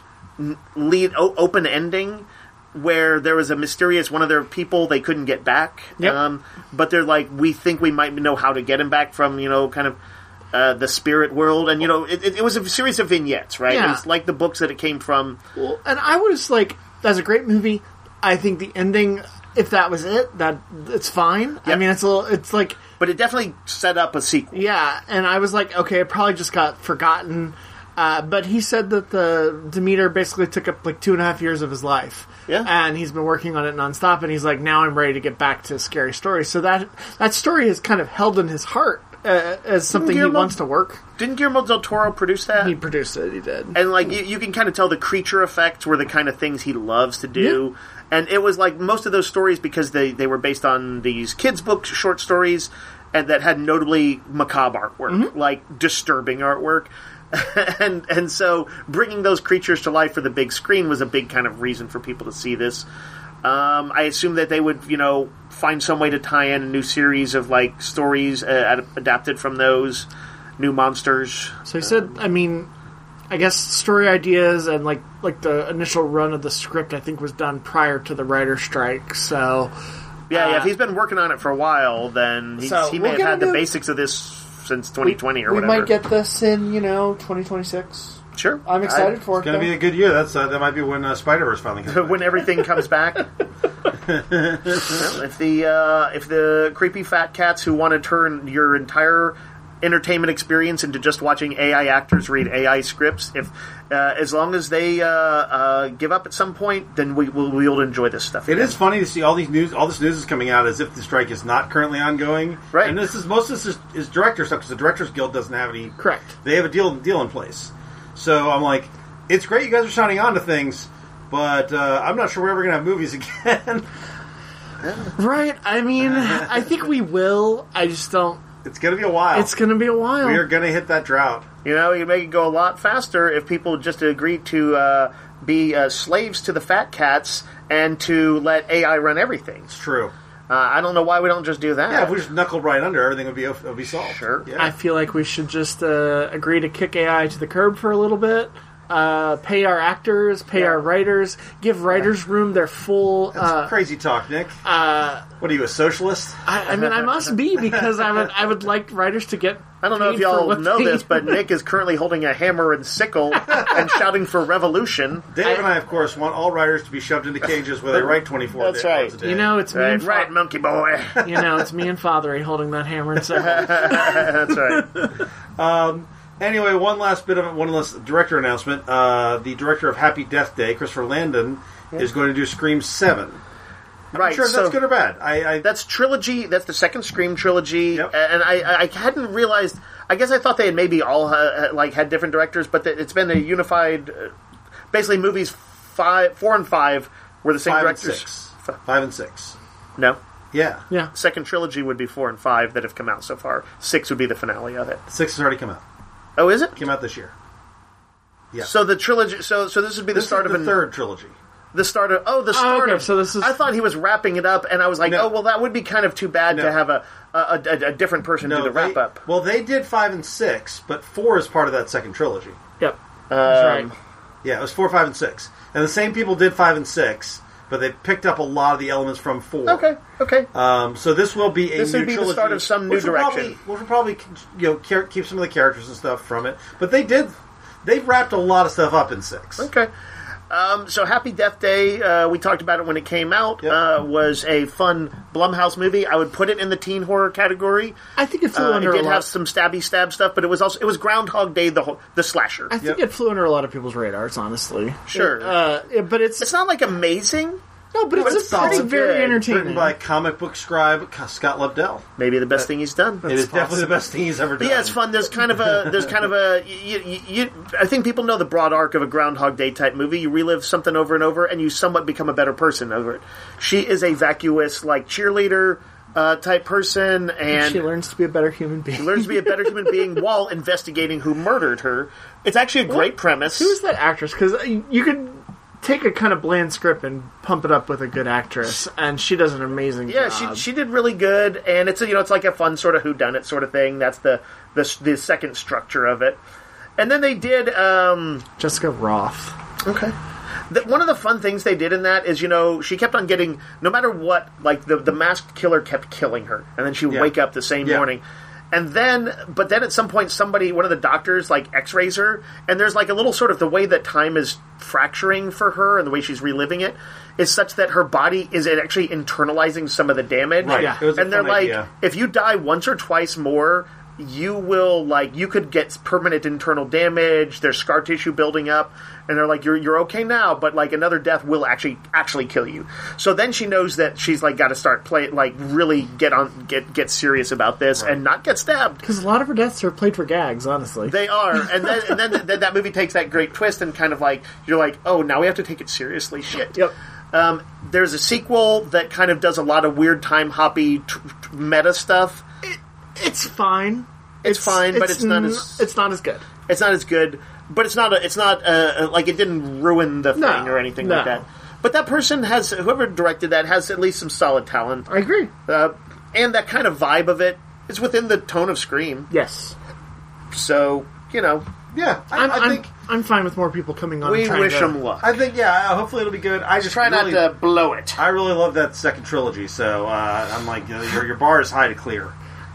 open ending, where there was a mysterious one of their people they couldn't get back. Yep. But they're like, we think we might know how to get him back from kind of. The spirit world, and it was a series of vignettes, right? Yeah. It was like the books that it came from. Well, and I was like, that's a great movie. I think the ending, if that was it, that it's fine. Yep. I mean, it's like, but it definitely set up a sequel. Yeah, and I was like, okay, it probably just got forgotten. But he said that the Demeter basically took up like 2.5 years of his life. Yeah. And he's been working on it nonstop, and he's like, now I'm ready to get back to Scary Stories. So that story is kind of held in his heart. As something he wants to work. Didn't Guillermo del Toro produce that? He produced it, he did. And like you can kind of tell the creature effects were the kind of things he loves to do. Yeah. And it was like most of those stories, because they were based on these kids' book short stories, and that had notably macabre artwork, like disturbing artwork. and so bringing those creatures to life for the big screen was a big kind of reason for people to see this. I assume that they would, find some way to tie in a new series of like stories adapted from those new monsters. So he said, I guess story ideas and like the initial run of the script, I think, was done prior to the writer's strike. So yeah, if he's been working on it for a while, then he may have had the basics of this since 2020 or whatever. We might get this in 2026. Sure, I'm excited for it. It's going to be a good year. That might be when Spider-Verse finally comes back. When everything comes back. Well, if the creepy fat cats who want to turn your entire entertainment experience into just watching AI actors read AI scripts. If as long as they give up at some point, then we'll enjoy this stuff. It is funny to see all this news is coming out as if the strike is not currently ongoing. Right. And most of this is director stuff, because the Directors Guild doesn't have any. Correct. They have a deal in place. So I'm like, it's great you guys are signing on to things, but I'm not sure we're ever going to have movies again. Right. I mean, I think we will. I just don't. It's going to be a while. It's going to be a while. We are going to hit that drought. You know, you make it go a lot faster if people just agree to be slaves to the fat cats and to let AI run everything. It's true. I don't know why we don't just do that. Yeah, if we just knuckled right under, everything would be solved. Sure. Yeah. I feel like we should just agree to kick AI to the curb for a little bit. Pay our actors, pay our writers, give writers room their full. That's crazy talk, Nick. What are you, a socialist? I mean, I must be, because I would like writers to get. I don't know if paid for y'all what know they- this, but Nick is currently holding a hammer and sickle and shouting for revolution. Dave and I, of course, want all writers to be shoved into cages where they write 24 That's hours right. a day. You know, it's me and Right, monkey boy. you know, it's me and Fathery holding that hammer and sickle. That's right. Anyway, one last director announcement. The director of Happy Death Day, Christopher Landon, is going to do Scream 7. I'm Right, not sure if so that's good or bad. that's trilogy. That's the second Scream trilogy, Yep. and I hadn't realized. I guess I thought they had maybe all had different directors, but it's been a unified. Basically, movies 4 and 5 were the same 5 and directors. 6. 5 and 6. No, Yeah. Yeah. second trilogy would be 4 and 5 that have come out so far. 6 would be the finale of it. 6 has already come out. Oh, is it? Came out this year. Yeah. So the trilogy. So this would be This the start is of the a third trilogy. The start of the start okay, of. so this is- I thought he was wrapping it up, and I was like, No. oh well, that would be kind of too bad No. to have a different person do the wrap up. Well, they did 5 and 6, but 4 is part of that second trilogy. Yep. That's right. Yeah, it was 4, 5, and 6. And the same people did 5 and 6, but they picked up a lot of the elements from 4. Okay. So this will be a This new would be the trilogy, start of some new which will direction. which will probably keep some of the characters and stuff from it. But they've wrapped a lot of stuff up in 6. Okay. So Happy Death Day, we talked about it when it came out, Yep. was a fun Blumhouse movie. I would put it in the teen horror category. I think it flew It under did a lot. have some stabby stab stuff, but it was Groundhog Day, the slasher. I think Yep. it flew under a lot of people's radars, honestly. Sure. But It's not like amazing. no, but it's it's solid. very Good. entertaining. Written by comic book scribe Scott Lobdell. Maybe the best thing he's done. It is definitely the best thing he's ever done. Yeah, it's fun. There's kind of a. I think people know the broad arc of a Groundhog Day type movie. You relive something over and over, and you somewhat become a better person over it. She is a vacuous, like cheerleader type person, and she learns to be a better human being. learns to be a better human being while investigating who murdered her. It's actually a great premise. Who's that actress? Because you could take a kind of bland script and pump it up with a good actress, and she does an amazing Yeah, job. she did really good, and it's it's like a fun sort of whodunit sort of thing. That's the second structure of it. And then they did. Jessica Roth. Okay. One of the fun things they did in that is, she kept on getting, no matter what, like the masked killer kept killing her, and then she would wake up the same morning. And then, but then at some point, one of the doctors, like, x-rays her, and there's like a little sort of the way that time is fracturing for her and the way she's reliving it is such that her body is actually internalizing some of the damage. Right. Yeah. It was a And they're fun like, idea. if you die once or twice more, you could get permanent internal damage. There's scar tissue building up, and they're like, you're okay now, but like another death will actually kill you. So then she knows that she's like got to start really get serious about this and not get stabbed. Because a lot of her deaths are played for gags, honestly. They are, and then that movie takes that great twist and kind of like you're like, oh, now we have to take it seriously. Shit. Yep. There's a sequel that kind of does a lot of weird time hoppy meta stuff. It's fine. It's fine, but it's not as It's not as good. it's not as good. But it's not like it didn't ruin the thing No, or anything no. like that. But that person whoever directed that has at least some solid talent, I agree. and that kind of vibe of it is within the tone of Scream. Yes. So Yeah, I think I'm fine with more people coming on. we and trying wish to, them luck. I think hopefully it'll be good. I just Try really, not to blow it. I really love that second trilogy, so I'm like, your bar is high to clear.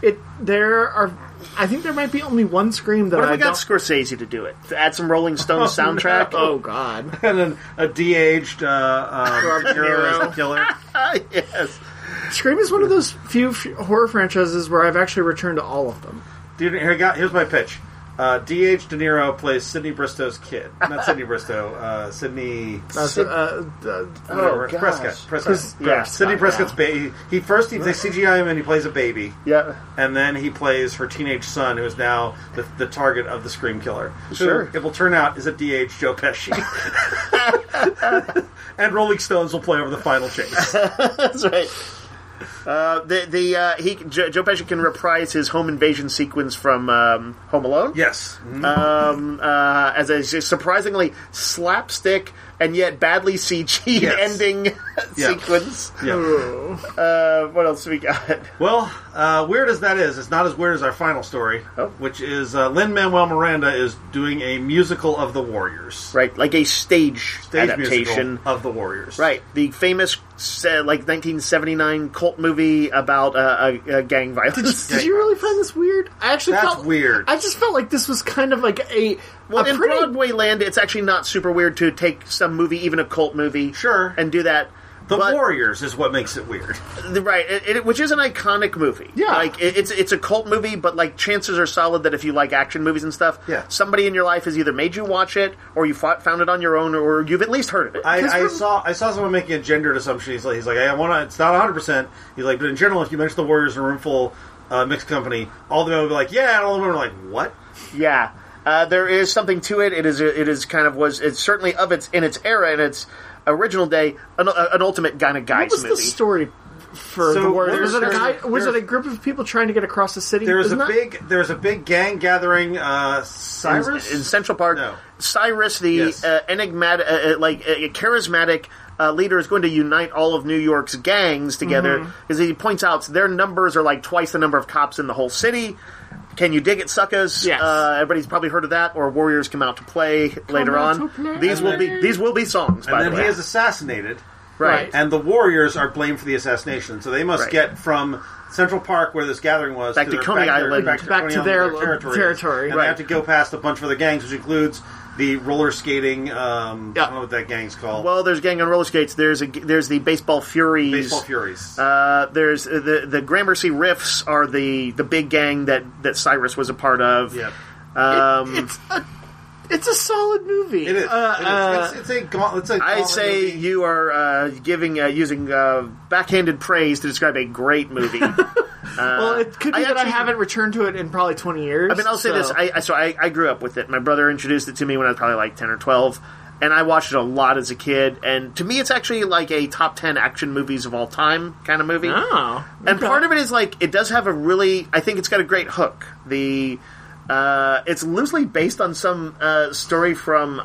I think there might be only one Scream that What if I we got don't. Scorsese to do it? To add some Rolling Stones soundtrack? Oh God. And then a de-aged Nero as the killer. Yes. Scream is one of those few horror franchises where I've actually returned to all of them. Here's my pitch. D.H. De Niro plays Sidney Bristow's kid. Not Sidney Bristow. Sidney... Prescott. Yeah, Sidney Prescott's baby. They CGI him and he plays a baby. Yeah. And then he plays her teenage son, who is now the target of the Scream Killer. Sure. Who, it will turn out, is a D.H. Joe Pesci. And Rolling Stones will play over the final chase. That's right. Joe Pesci can reprise his home invasion sequence from Home Alone. Yes. As a surprisingly slapstick and yet badly CG'd ending sequence. Yeah. What else we got? Well, weird as that is, it's not as weird as our final story, which is Lin-Manuel Miranda is doing a musical of The Warriors. Right, like a stage adaptation musical of The Warriors. Right, the famous 1979 cult movie about gang violence. Did you really find this weird? That's weird. I just felt like this was kind of like in Broadway land, it's actually not super weird to take some movie, even a cult movie, and do that. The Warriors is what makes it weird, right? Which is an iconic movie. Yeah, like it's a cult movie, but like chances are solid that if you like action movies and stuff, somebody in your life has either made you watch it, or you found it on your own, or you've at least heard of it. I saw someone making a gendered assumption. He's like, I want to. It's not 100%. He's like, but in general, if you mention the Warriors in a room full mixed company, all the men will be like, yeah, and all the women are like, what? Yeah. There is something to it. It's certainly in its era, in its original day, an ultimate kind of guys movie. What was the story for the Warriors? Was it a group of people trying to get across the city? There was a big gang gathering. Cyrus in Central Park. No. Cyrus, the enigmatic, charismatic leader, is going to unite all of New York's gangs together because he points out their numbers are like twice the number of cops in the whole city. Can you dig it, suckers? Yes. Everybody's probably heard of that. Or Warriors come out to play later on. These will be songs. By the way, and then he is assassinated. Right. And the Warriors are blamed for the assassination, so they must get from Central Park, where this gathering was, back to Coney Island, back to their territory. And they have to go past a bunch of other gangs, which includes the roller skating. I don't know what that gang's called. Well, there's gang on roller skates. There's the Baseball Furies. There's the Gramercy Riffs are the big gang that Cyrus was a part of. Yep. It's a solid movie. It is. It's a gauntlet. I say movie. You are using backhanded praise to describe a great movie. Well, it could be that I haven't returned to it in probably 20 years. I mean, I'll say this. I grew up with it. My brother introduced it to me when I was probably like 10 or 12, and I watched it a lot as a kid. And to me, it's actually like a top 10 action movies of all time kind of movie. Oh. Okay. And part of it is like, it does have I think it's got a great hook. It's loosely based on some story from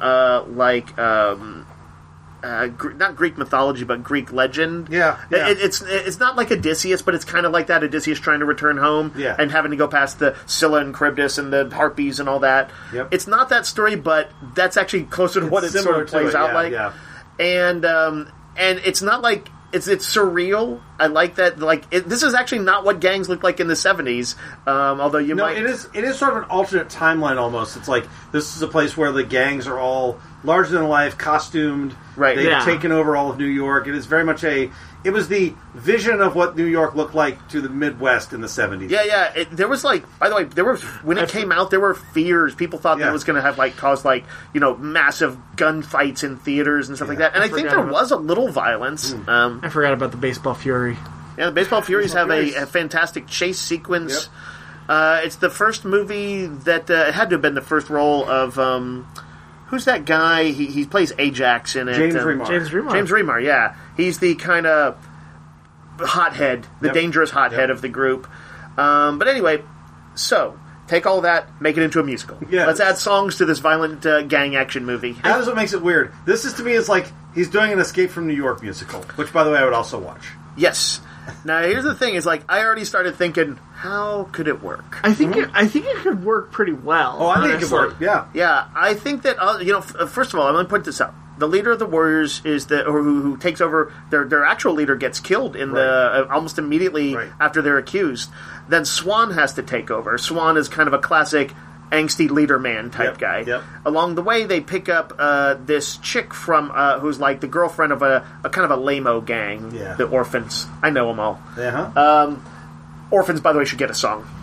not Greek mythology, but Greek legend. Yeah. It's not like Odysseus, but it's kind of like that. Odysseus trying to return home and having to go past the Scylla and Charybdis and the Harpies and all that. Yep. It's not that story, but that's actually closer to what it sort of plays out like. Yeah. And it's not like... It's surreal. I like that. This is actually not what gangs looked like in the 70s. Although it is sort of an alternate timeline almost. It's like this is a place where the gangs are all larger than life, costumed. Right. They've taken over all of New York. It is very much it was the vision of what New York looked like to the Midwest in the 70s. Yeah. There was by the way, when it came out, there were fears. People thought that it was going to have cause massive gunfights in theaters and stuff like that. And I think there was a little violence. I forgot about the Baseball Fury. Yeah, the Baseball Furies have a fantastic chase sequence. Yep. It's the first movie that it had to have been the first role of who's that guy? He plays Ajax in it. James Remar. James Remar, yeah. He's the kind of hothead, the dangerous hothead of the group. But anyway, so take all that, make it into a musical. Yeah. Let's add songs to this violent gang action movie. That is what makes it weird. This is, to me, is like he's doing an Escape from New York musical, which, by the way, I would also watch. Yes. Now, here's the thing: I already started thinking, how could it work? I think it could work pretty well. Oh, I think it could work. Yeah, yeah. I think that first of all, I'm going to put this out. The leader of the Warriors is who takes over. Their actual leader gets killed in almost immediately after they're accused. Then Swan has to take over. Swan is kind of a classic angsty leader man type guy. Yep. Along the way, they pick up this chick from who's like the girlfriend of a kind of a lame-o gang, the Orphans. I know them all. Uh-huh. Orphans, by the way, should get a song.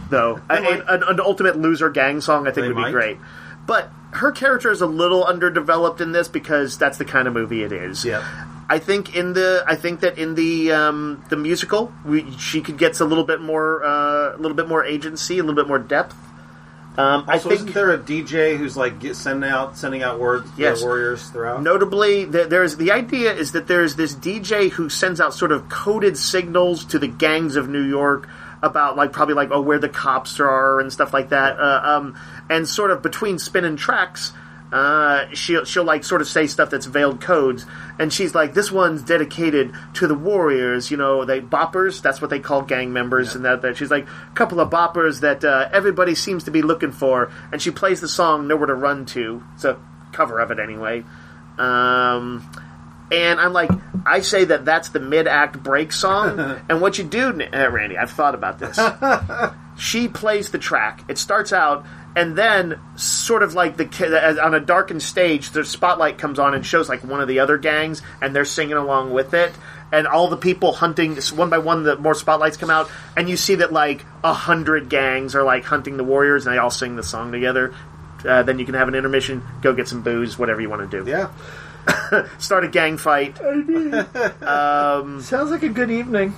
though. An ultimate loser gang song, I think, would be great. But her character is a little underdeveloped in this because that's the kind of movie it is. Yep. I think that in the musical, she could get a little bit more agency, a little bit more depth. Isn't there a DJ who's like sending out words to the warriors throughout? Notably, the idea is that there's this DJ who sends out sort of coded signals to the gangs of New York about probably where the cops are and stuff like that. And sort of between spinning tracks, she'll sort of say stuff that's veiled codes, and she's like, this one's dedicated to the warriors, they boppers, that's what they call gang members, and that she's like, a couple of boppers that everybody seems to be looking for, and she plays the song Nowhere to Run To. It's a cover of it anyway. And I'm like, I say that's the mid-act break song, and what you do, Randy, I've thought about this. She plays the track, it starts out, and then, sort of like on a darkened stage, the spotlight comes on and shows one of the other gangs, and they're singing along with it. And all the people hunting, one by one, the more spotlights come out, and you see that 100 gangs are hunting the warriors, and they all sing the song together. Then you can have an intermission, go get some booze, whatever you want to do. Yeah. Start a gang fight. Sounds like a good evening.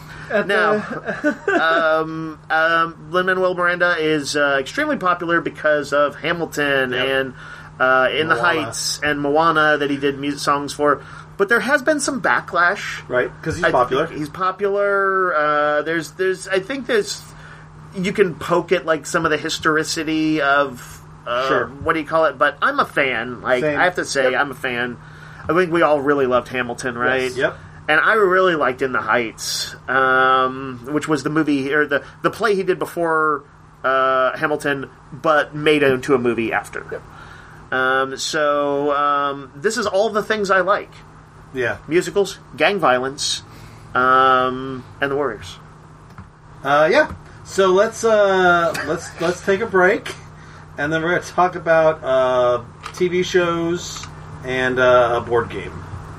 Lin-Manuel Miranda is extremely popular because of Hamilton and In the Heights and Moana that he did songs for. But there has been some backlash, right? Because he's popular. He's popular. I think you can poke at some of the historicity of what do you call it? But I'm a fan. I have to say, I'm a fan. I think we all really loved Hamilton, right? Yes. Yep. And I really liked In the Heights, which was the movie or the play he did before Hamilton, but made it into a movie after. Yep. This is all the things I like. Yeah. Musicals, gang violence, and the Warriors. Yeah. So let's take a break, and then we're going to talk about TV shows and a board game.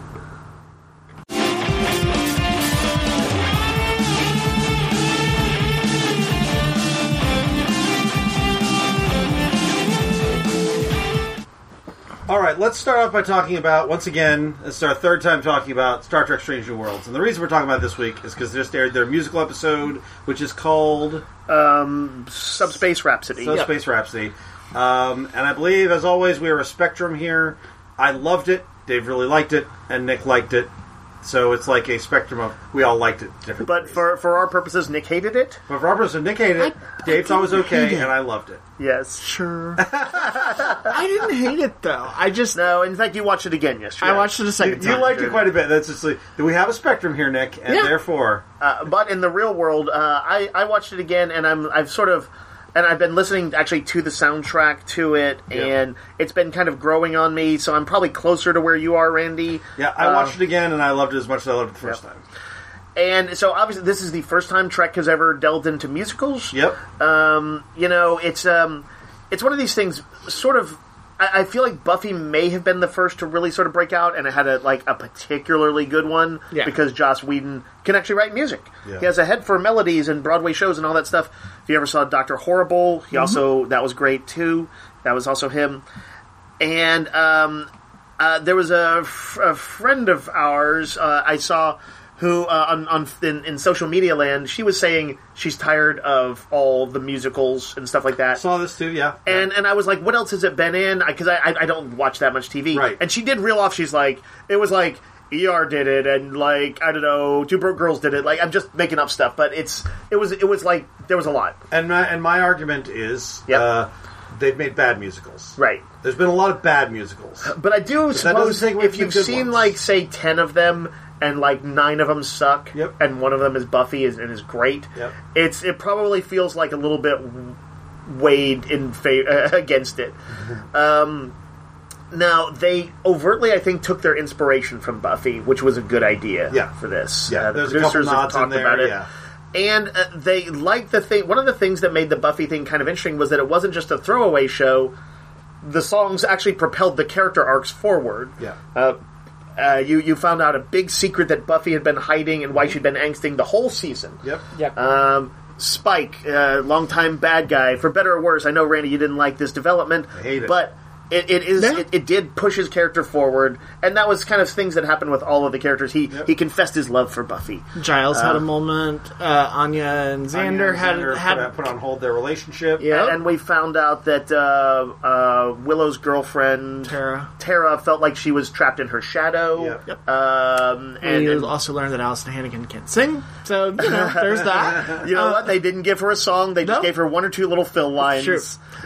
All right, let's start off by talking about, once again, this is our third time talking about Star Trek Strange New Worlds. And the reason we're talking about it this week is because they just aired their musical episode, which is called... Subspace Rhapsody. Subspace Rhapsody. And I believe, as always, we are a spectrum here. I loved it, Dave really liked it, and Nick liked it. So it's like a spectrum of, we all liked it differently. But for our purposes, Nick hated it? But for our purposes, Nick hated it, Dave thought it was okay, and I loved it. Yes. Sure. I didn't hate it, though. No, in fact, you watched it again yesterday. I watched it a second time. You liked it quite a bit. That's just like, we have a spectrum here, Nick, and therefore... but in the real world, I watched it again, and I've been listening actually to the soundtrack to it, and it's been kind of growing on me, so I'm probably closer to where you are, Randy. Yeah, I watched it again, and I loved it as much as I loved it the first time. And so, obviously, this is the first time Trek has ever delved into musicals. Yep. It's one of these things, sort of... I feel like Buffy may have been the first to really sort of break out, and it had a particularly good one, because Joss Whedon can actually write music. Yeah. He has a head for melodies and Broadway shows and all that stuff. If you ever saw Dr. Horrible, he also, that was great too. That was also him. And there was a friend of ours I saw who in social media land, she was saying she's tired of all the musicals and stuff like that. Saw this too, yeah. And I was like, what else has it been in? Because I don't watch that much TV. Right. And she did reel off, she's like, it was like, ER did it, and I don't know, Two Broke Girls did it. I'm just making up stuff, but it was like, there was a lot. And my argument is, they've made bad musicals. Right. There's been a lot of bad musicals. But I do suppose if you've seen, say, 10 of them, and 9 of them suck, and one of them is Buffy and is great. Yep. It probably feels like a little bit weighed in against it. Now they overtly, I think, took their inspiration from Buffy, which was a good idea for this. Yeah, the producers have talked about it. Yeah. And they liked the thing. One of the things that made the Buffy thing kind of interesting was that it wasn't just a throwaway show. The songs actually propelled the character arcs forward. Yeah. You found out a big secret that Buffy had been hiding and why she'd been angsting the whole season. Yep. Spike, longtime bad guy, for better or worse. I know, Randy, you didn't like this development. I hate it. But it did push his character forward, and that was kind of things that happened with all of the characters. He confessed his love for Buffy. Giles had a moment. Anya and Xander had put on hold their relationship. Yeah, and we found out that Willow's girlfriend Tara felt like she was trapped in her shadow. Yep. And we also learned that Allison Hannigan can't sing. So there's that. You know what? They didn't give her a song. They just gave her one or two little fill lines. Sure.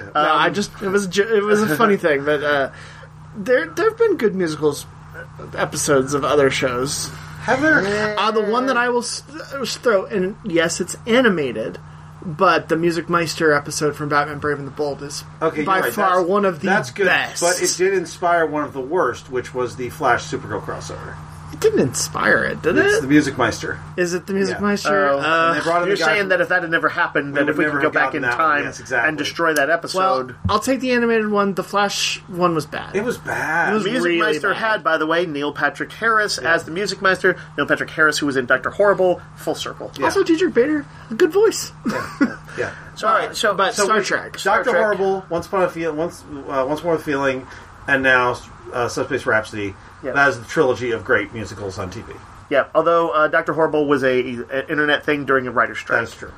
It was a funny thing, but there've been good musicals episodes of other shows. Have there? The one that I will throw, and yes, it's animated, but the Music Meister episode from Batman Brave and the Bold is by far one of the best. But it did inspire one of the worst, which was the Flash Supergirl crossover. It didn't inspire it, did it? It's the Music Meister. Is it the Music Meister? And they brought in you're saying that if that had never happened, that if we could go back in time and destroy that episode... Well, I'll take the animated one. The Flash one was bad. It was bad. The Music really Meister bad. had, by the way, Neil Patrick Harris as the Music Meister. Neil Patrick Harris, who was in Dr. Horrible, full circle. Yeah. Also, Dietrich Bader, a good voice. Yeah. Star Trek. Dr. Horrible, Once More with Feeling, and now Subspace Rhapsody. Yeah. That is the trilogy of great musicals on TV. Yeah, although Dr. Horrible was an internet thing during a writer's strike. That's true.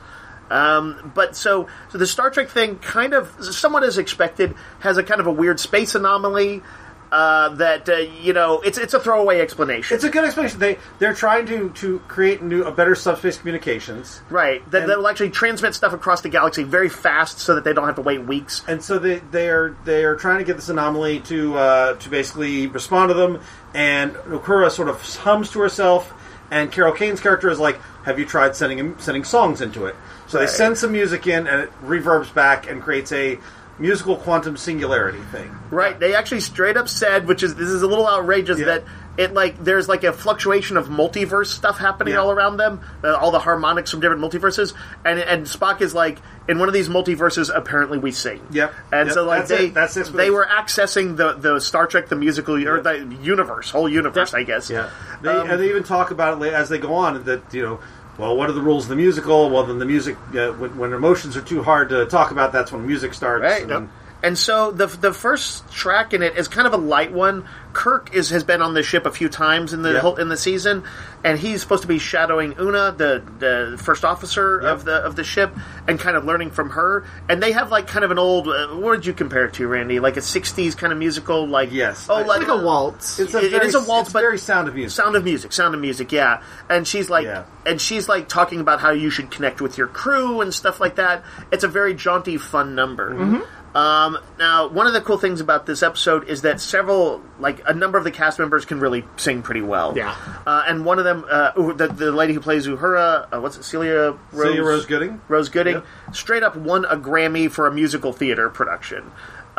But so the Star Trek thing, kind of, somewhat as expected, has a kind of a weird space anomaly that, it's a throwaway explanation. It's a good explanation. They're trying to create a better subspace communications. Right. That will actually transmit stuff across the galaxy very fast so that they don't have to wait weeks. And so they are trying to get this anomaly to basically respond to them, and Uhura sort of hums to herself, and Carol Kane's character is like, have you tried sending songs into it? So they send some music in, and it reverbs back and creates a musical quantum singularity thing. Right. They actually straight up said, this is a little outrageous, that there's like a fluctuation of multiverse stuff happening all around them, all the harmonics from different multiverses, and Spock is like, in one of these multiverses, apparently we sing. Yep. And so like they were accessing the Star Trek, the musical, or the universe, whole universe, I guess. Yeah. They even talk about it as they go on, that, well, what are the rules of the musical? Well, then the music, when emotions are too hard to talk about, that's when music starts. Right. And so the first track in it is kind of a light one. Kirk has been on the ship a few times in the season, and he's supposed to be shadowing Una, the first officer of the ship, and kind of learning from her. And they have like kind of an old. What did you compare it to, Randy? Like a '60s kind of musical, like yes, like a waltz. It is a waltz, but very Sound of Music. Sound of Music, yeah. And she's like, talking about how you should connect with your crew and stuff like that. It's a very jaunty, fun number. Mm-hmm. Now, one of the cool things about this episode is that a number of the cast members can really sing pretty well. Yeah. And one of them, the lady who plays Uhura, Celia Rose Gooding? Rose Gooding, straight up won a Grammy for a musical theater production.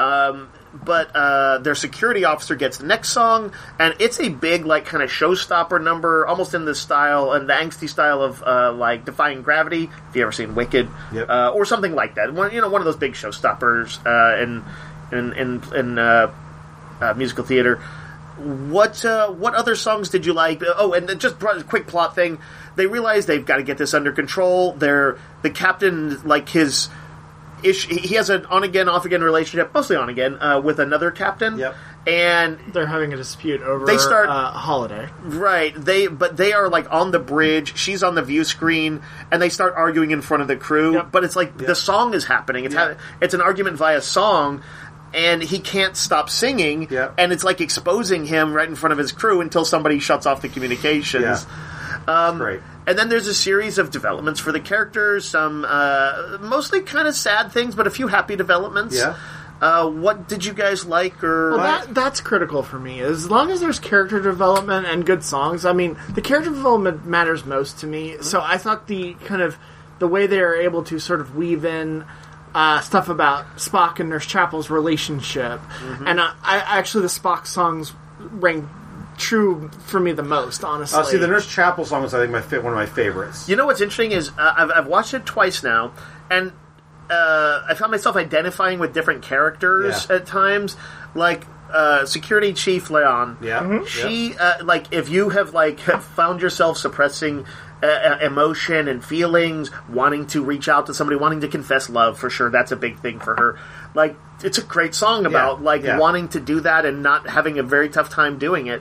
But their security officer gets the next song, and it's a big, like, kind of showstopper number, almost in the style, and the angsty style of, like, Defying Gravity, if you ever seen Wicked, or something like that. One of those big showstoppers in musical theater. What other songs did you like? And just a quick plot thing. They realize they've got to get this under control. The captain, like, he has an on-again, off-again relationship, mostly on-again, with another captain. Yep. And they're having a dispute over Holiday. Right. They are, like, on the bridge. She's on the view screen, and they start arguing in front of the crew. Yep. But it's like the song is happening. It's an argument via song, and he can't stop singing. Yep. And it's like exposing him right in front of his crew until somebody shuts off the communications. Yeah. Great. And then there's a series of developments for the characters, some mostly kind of sad things, but a few happy developments. Yeah. What did you guys like? That's critical for me. As long as there's character development and good songs, I mean, the character development matters most to me. Mm-hmm. So I thought the way they are able to sort of weave in stuff about Spock and Nurse Chapel's relationship, and I actually the Spock songs rang true for me the most, honestly. See, the Nurse Chapel song is, I think, one of my favorites. You know what's interesting is I've watched it twice now, and I found myself identifying with different characters at times, like Security Chief Leon. Yeah. She, like, if you have, like, found yourself suppressing emotion and feelings, wanting to reach out to somebody, wanting to confess love, for sure. That's a big thing for her. Like, it's a great song about wanting to do that and not having a very tough time doing it.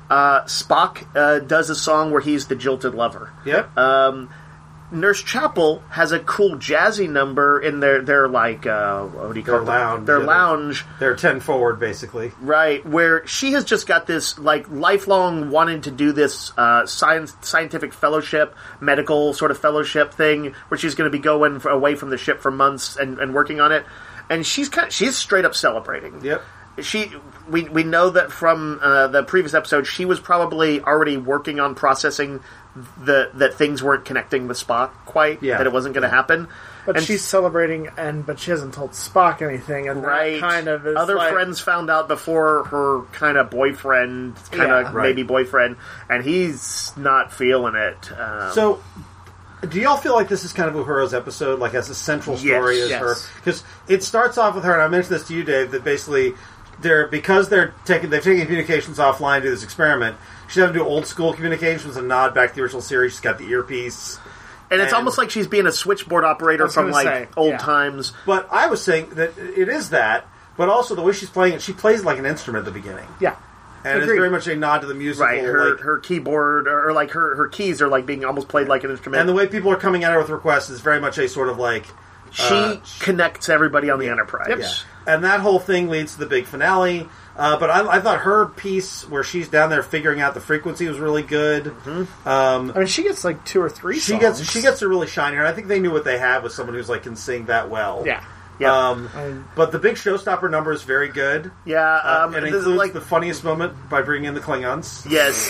Spock does a song where he's the jilted lover. Yep. Nurse Chapel has a cool jazzy number in their like what do you call it? Lounge. Their lounge. They're 10 forward, basically. Right, where she has just got this like lifelong wanting to do this scientific fellowship, medical sort of fellowship thing, where she's going to be going away from the ship for months and working on it, and she's straight up celebrating. Yep. We know that from the previous episode, she was probably already working on processing that things weren't connecting with Spock quite, that it wasn't going to happen. But and she's celebrating, but she hasn't told Spock anything, and that kind of is other like, friends found out before her kind of boyfriend, maybe boyfriend, and he's not feeling it. So, do y'all feel like this is kind of Uhura's episode, like as a central story as her? Because it starts off with her, and I mentioned this to you, Dave, that basically they've taken communications offline to do this experiment. She's having to do old school communications and nod back to the original series. She's got the earpiece. And it's almost like she's being a switchboard operator from old times. But I was saying that it is that, but also the way she's playing it, she plays like an instrument at the beginning. Yeah. And it's very much a nod to the musical. Right, her keyboard, or like her keys are like being almost played like an instrument. And the way people are coming at her with requests is very much a sort of like... She connects everybody on the Enterprise. Yep. Yeah. And that whole thing leads to the big finale. But I thought her piece where she's down there figuring out the frequency was really good. Mm-hmm. I mean, she gets like 2 or 3 songs. She gets to really shine here. I think they knew what they had with someone who's like can sing that well. Yeah. But the big showstopper number is very good. Yeah, and it includes the funniest moment by bringing in the Klingons. Yes.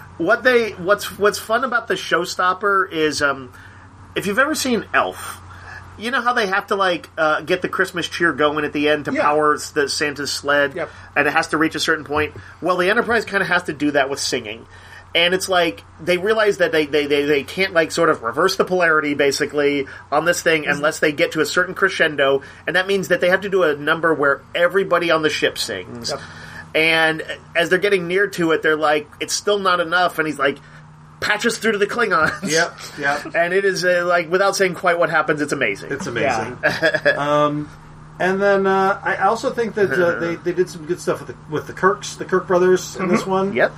What's fun about the showstopper is if you've ever seen Elf, you know how they have to like get the Christmas cheer going at the end to power the Santa's sled, and it has to reach a certain point. Well, the Enterprise kind of has to do that with singing. And it's like, they realize that they can't, like, sort of reverse the polarity, basically, on this thing unless they get to a certain crescendo. And that means that they have to do a number where everybody on the ship sings. Yep. And as they're getting near to it, they're like, it's still not enough. And he's like, patch us through to the Klingons. Yep. And it is, like, without saying quite what happens, it's amazing. It's amazing. Yeah. And then I also think that they did some good stuff with the Kirk brothers in this one. Yep.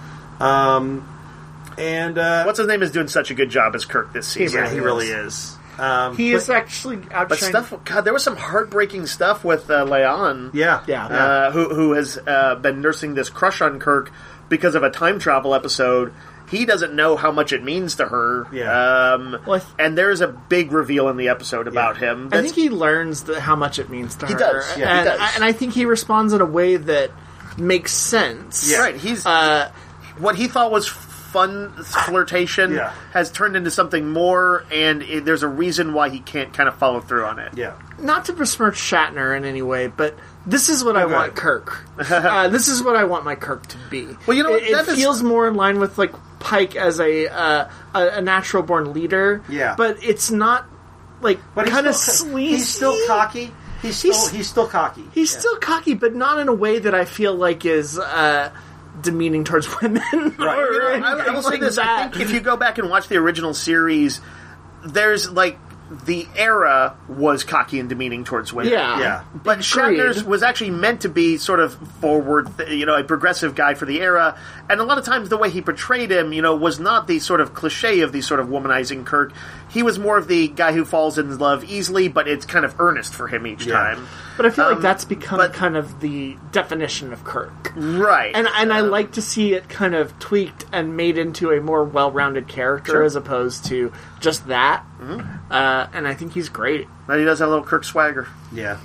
And what's his name is doing such a good job as Kirk this season. He really is. He is actually outshining. But stuff. God, there was some heartbreaking stuff with Leon. Yeah. Who has been nursing this crush on Kirk because of a time travel episode. He doesn't know how much it means to her. Yeah. And there's a big reveal in the episode about him. I think he learns how much it means to her. He does. Yeah, he does. And I think he responds in a way that makes sense. Yeah. Right. He's what he thought was fun flirtation has turned into something more, and there's a reason why he can't kind of follow through on it. Yeah. Not to besmirch Shatner in any way, but this is what I want Kirk. This is what I want my Kirk to be. Well, you know, it feels more in line with like Pike as a natural born leader. Yeah. But it's not like kind of sleazy. He's still cocky. He's still cocky. He's still cocky, but not in a way that I feel like is demeaning towards women. Right. I will say this. I think if you go back and watch the original series, there's like the era was cocky and demeaning towards women. Yeah. But Shatner's was actually meant to be sort of forward, a progressive guy for the era. And a lot of times the way he portrayed him, was not the sort of cliche of the sort of womanizing Kirk. He was more of the guy who falls in love easily, but it's kind of earnest for him each time. But I feel like that's become kind of the definition of Kirk. Right. And I like to see it kind of tweaked and made into a more well-rounded character as opposed to just that. Mm-hmm. And I think he's great. And he does have a little Kirk swagger. Yeah.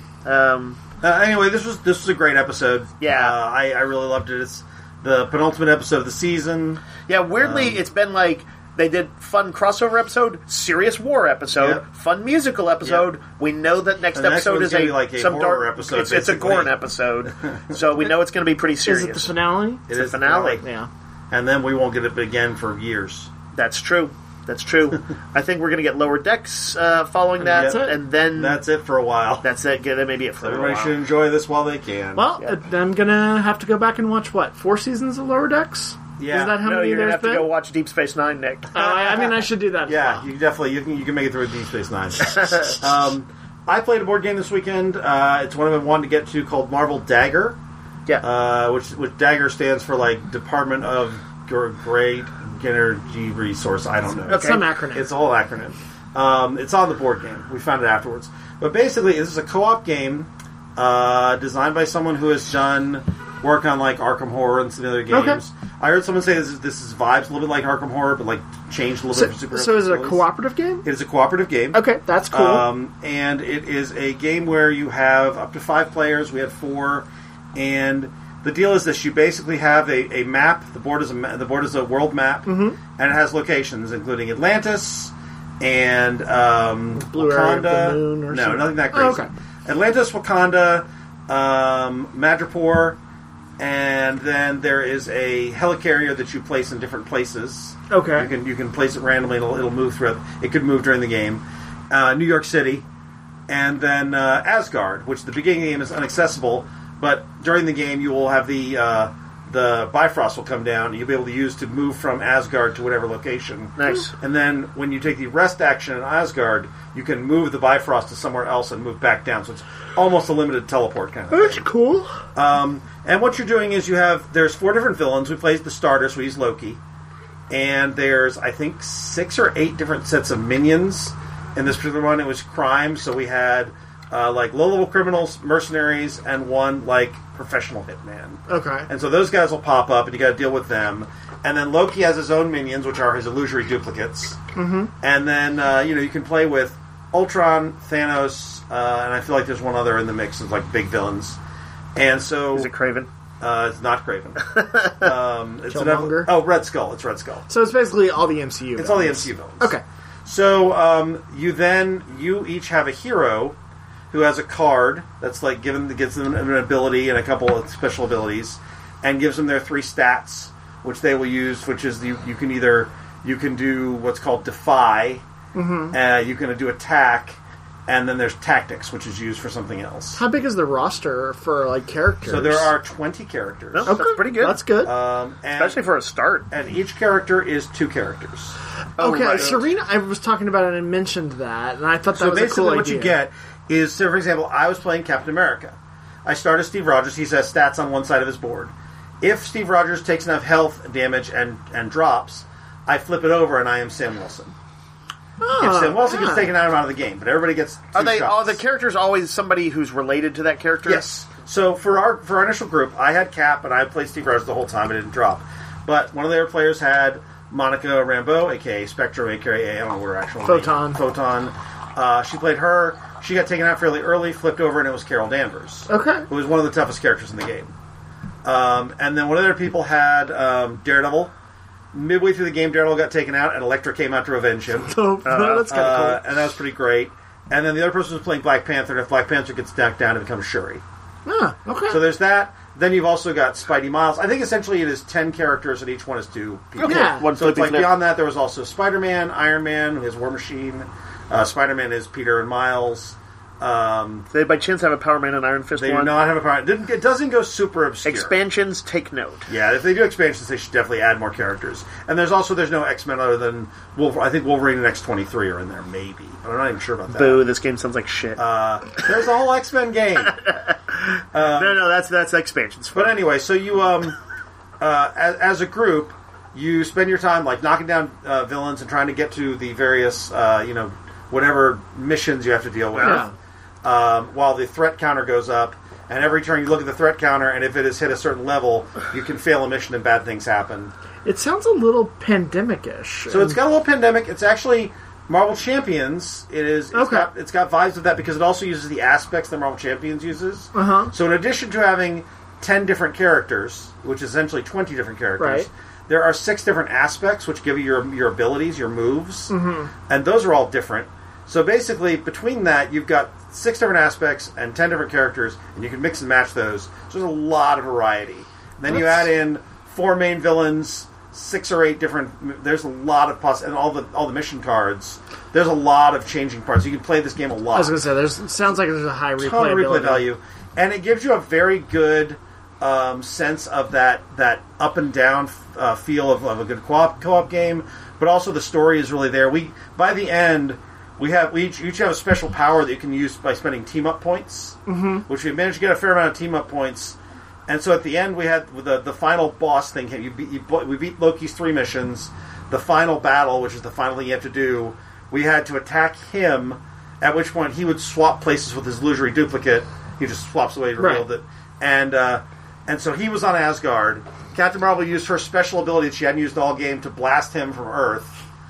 Anyway, this was a great episode. Yeah. I really loved it. It's the penultimate episode of the season. Yeah, weirdly, it's been like they did fun crossover episode, serious war episode, fun musical episode. We know that next episode is some horror dark episode. It's a Gorn episode, so we know it's going to be pretty serious. Is it the finale? It's the finale. Yeah. And then we won't get it again for years. That's true. I think we're going to get Lower Decks following that, and then that's it for a while. That's it. That may be it for a while. Everybody should enjoy this while they can. Well, I'm going to have to go back and watch 4 seasons of Lower Decks? Yeah. Is that how No, many you're gonna there's have to been? go watch Deep Space Nine, Nick. I mean, I should do that. Yeah, as well. you definitely you can make it through Deep Space Nine. I played a board game this weekend. It's one I've been wanting to get to called Marvel Dagger. Yeah. Which Dagger stands for like Department of Great Energy Resource. I don't know. It's some acronym. It's a whole acronym. It's on the board game. We found it afterwards. But basically, this is a co-op game designed by someone who has done work on like Arkham Horror and some other games. Okay. I heard someone say this is vibes a little bit like Arkham Horror, but like changed a little bit for superheroes. So is it a cooperative game? It is a cooperative game. Okay, that's cool. And it is a game where you have up to 5 players. We had 4, and the deal is this: you basically have a map. The board is a world map, and it has locations including Atlantis and Blue Area of Wakanda. the Moon or something? Nothing that crazy. Oh, okay. Atlantis, Wakanda, Madripoor, and then there is a helicarrier that you place in different places. Okay. You can place it randomly. It'll move through. It could move during the game. New York City, and then Asgard, which at the beginning of the game is inaccessible, but during the game you will have the Bifrost will come down. And you'll be able to use to move from Asgard to whatever location. Nice. And then when you take the rest action in Asgard, you can move the Bifrost to somewhere else and move back down. So it's almost a limited teleport kind of thing. That's cool. And what you're doing is there's 4 different villains. We played the starter, so he's Loki. And there's, I think, 6 or 8 different sets of minions. In this particular one, it was crime, so we had like low-level criminals, mercenaries, and 1 like professional hitman. Okay. And so those guys will pop up, and you got to deal with them. And then Loki has his own minions, which are his illusory duplicates. Mm-hmm. And then you can play with Ultron, Thanos, and I feel like there's one other in the mix of like big villains. And so Is it Kraven? it's not Kraven. It's Killmonger? Red Skull. It's Red Skull. So it's basically all the MCU. It's all the villains. MCU villains. Okay. So you each have a hero who has a card that's like gets them an ability and a couple of special abilities, and gives them their 3 stats, which they will use. Which is you can do what's called defy. Mm-hmm. You can do attack, and then there's tactics, which is used for something else. How big is the roster for like characters? So there are 20 characters. Oh, that's pretty good. That's good. Especially for a start. And each character is 2 characters. Okay, right. Serena, I was talking about it and mentioned that, and I thought that So was a basically cool what idea. you get is, so for example, I was playing Captain America. I start as Steve Rogers. He has stats on one side of his board. If Steve Rogers takes enough health damage and drops, I flip it over and I am Sam Wilson. If Sam Wilson gets taken out, I'm out of the game, but everybody gets 2 Are shots. the characters always somebody who's related to that character? Yes. So for our initial group, I had Cap and I played Steve Rogers the whole time. I didn't drop. But one of their players had Monica Rambeau, a.k.a. Spectrum, a.k.a. I don't know what her actual name is. Photon. She played her. She got taken out fairly early, flipped over, and it was Carol Danvers. Okay. Who was one of the toughest characters in the game. And then one of their people had Daredevil. Midway through the game, Daredevil got taken out, and Elektra came out to revenge him. So that's kind of cool. And that was pretty great. And then the other person was playing Black Panther, and if Black Panther gets knocked down, it becomes Shuri. Okay. So there's that. Then you've also got Spidey Miles. I think essentially it is 10 characters, and each one is 2 people. Okay. Yeah. One So it's like flippy flip. beyond that, there was also Spider-Man, Iron Man, his War Machine. Spider-Man is Peter and Miles. They by chance have a Power Man and Iron Fist They do one? not have a power. It doesn't go super obscure. Expansions, take note. Yeah, if they do expansions, they should definitely add more characters. And there's no X-Men other than I think Wolverine and X-23 are in there, maybe. But I'm not even sure about that. Boo, this game sounds like shit. There's a whole X-Men game. no, that's expansions. But anyway, so you as a group, you spend your time like knocking down villains and trying to get to the various whatever missions you have to deal with. Yeah. While the threat counter goes up, and every turn you look at the threat counter, and if it has hit a certain level, you can fail a mission and bad things happen. It sounds a little pandemic-ish. So it's got a little pandemic. It's actually Marvel Champions. It's got vibes of that because it also uses the aspects that Marvel Champions uses. Uh-huh. So in addition to having 10 different characters, which is essentially 20 different characters, Right. there are 6 different aspects which give you your abilities, your moves, and those are all different. So basically, between that, you've got 6 different aspects and 10 different characters, and you can mix and match those. So there's a lot of variety. Then you add in 4 main villains, 6 or 8 different. There's a lot of and all the mission cards. There's a lot of changing parts. You can play this game a lot. I was going to say, sounds like there's a high Ton of replay replayability. value, and it gives you a very good sense of that up and down feel of a good co-op game, but also the story is really there. By the end, we each have a special power that you can use by spending team up points, which we managed to get a fair amount of team up points. And so at the end, we had the final boss thing. We beat Loki's 3 missions. The final battle, which is the final thing you have to do, we had to attack him. At which point he would swap places with his illusory duplicate. He just swaps away, revealed it, and so he was on Asgard. Captain Marvel used her special ability that she hadn't used all game to blast him from Earth,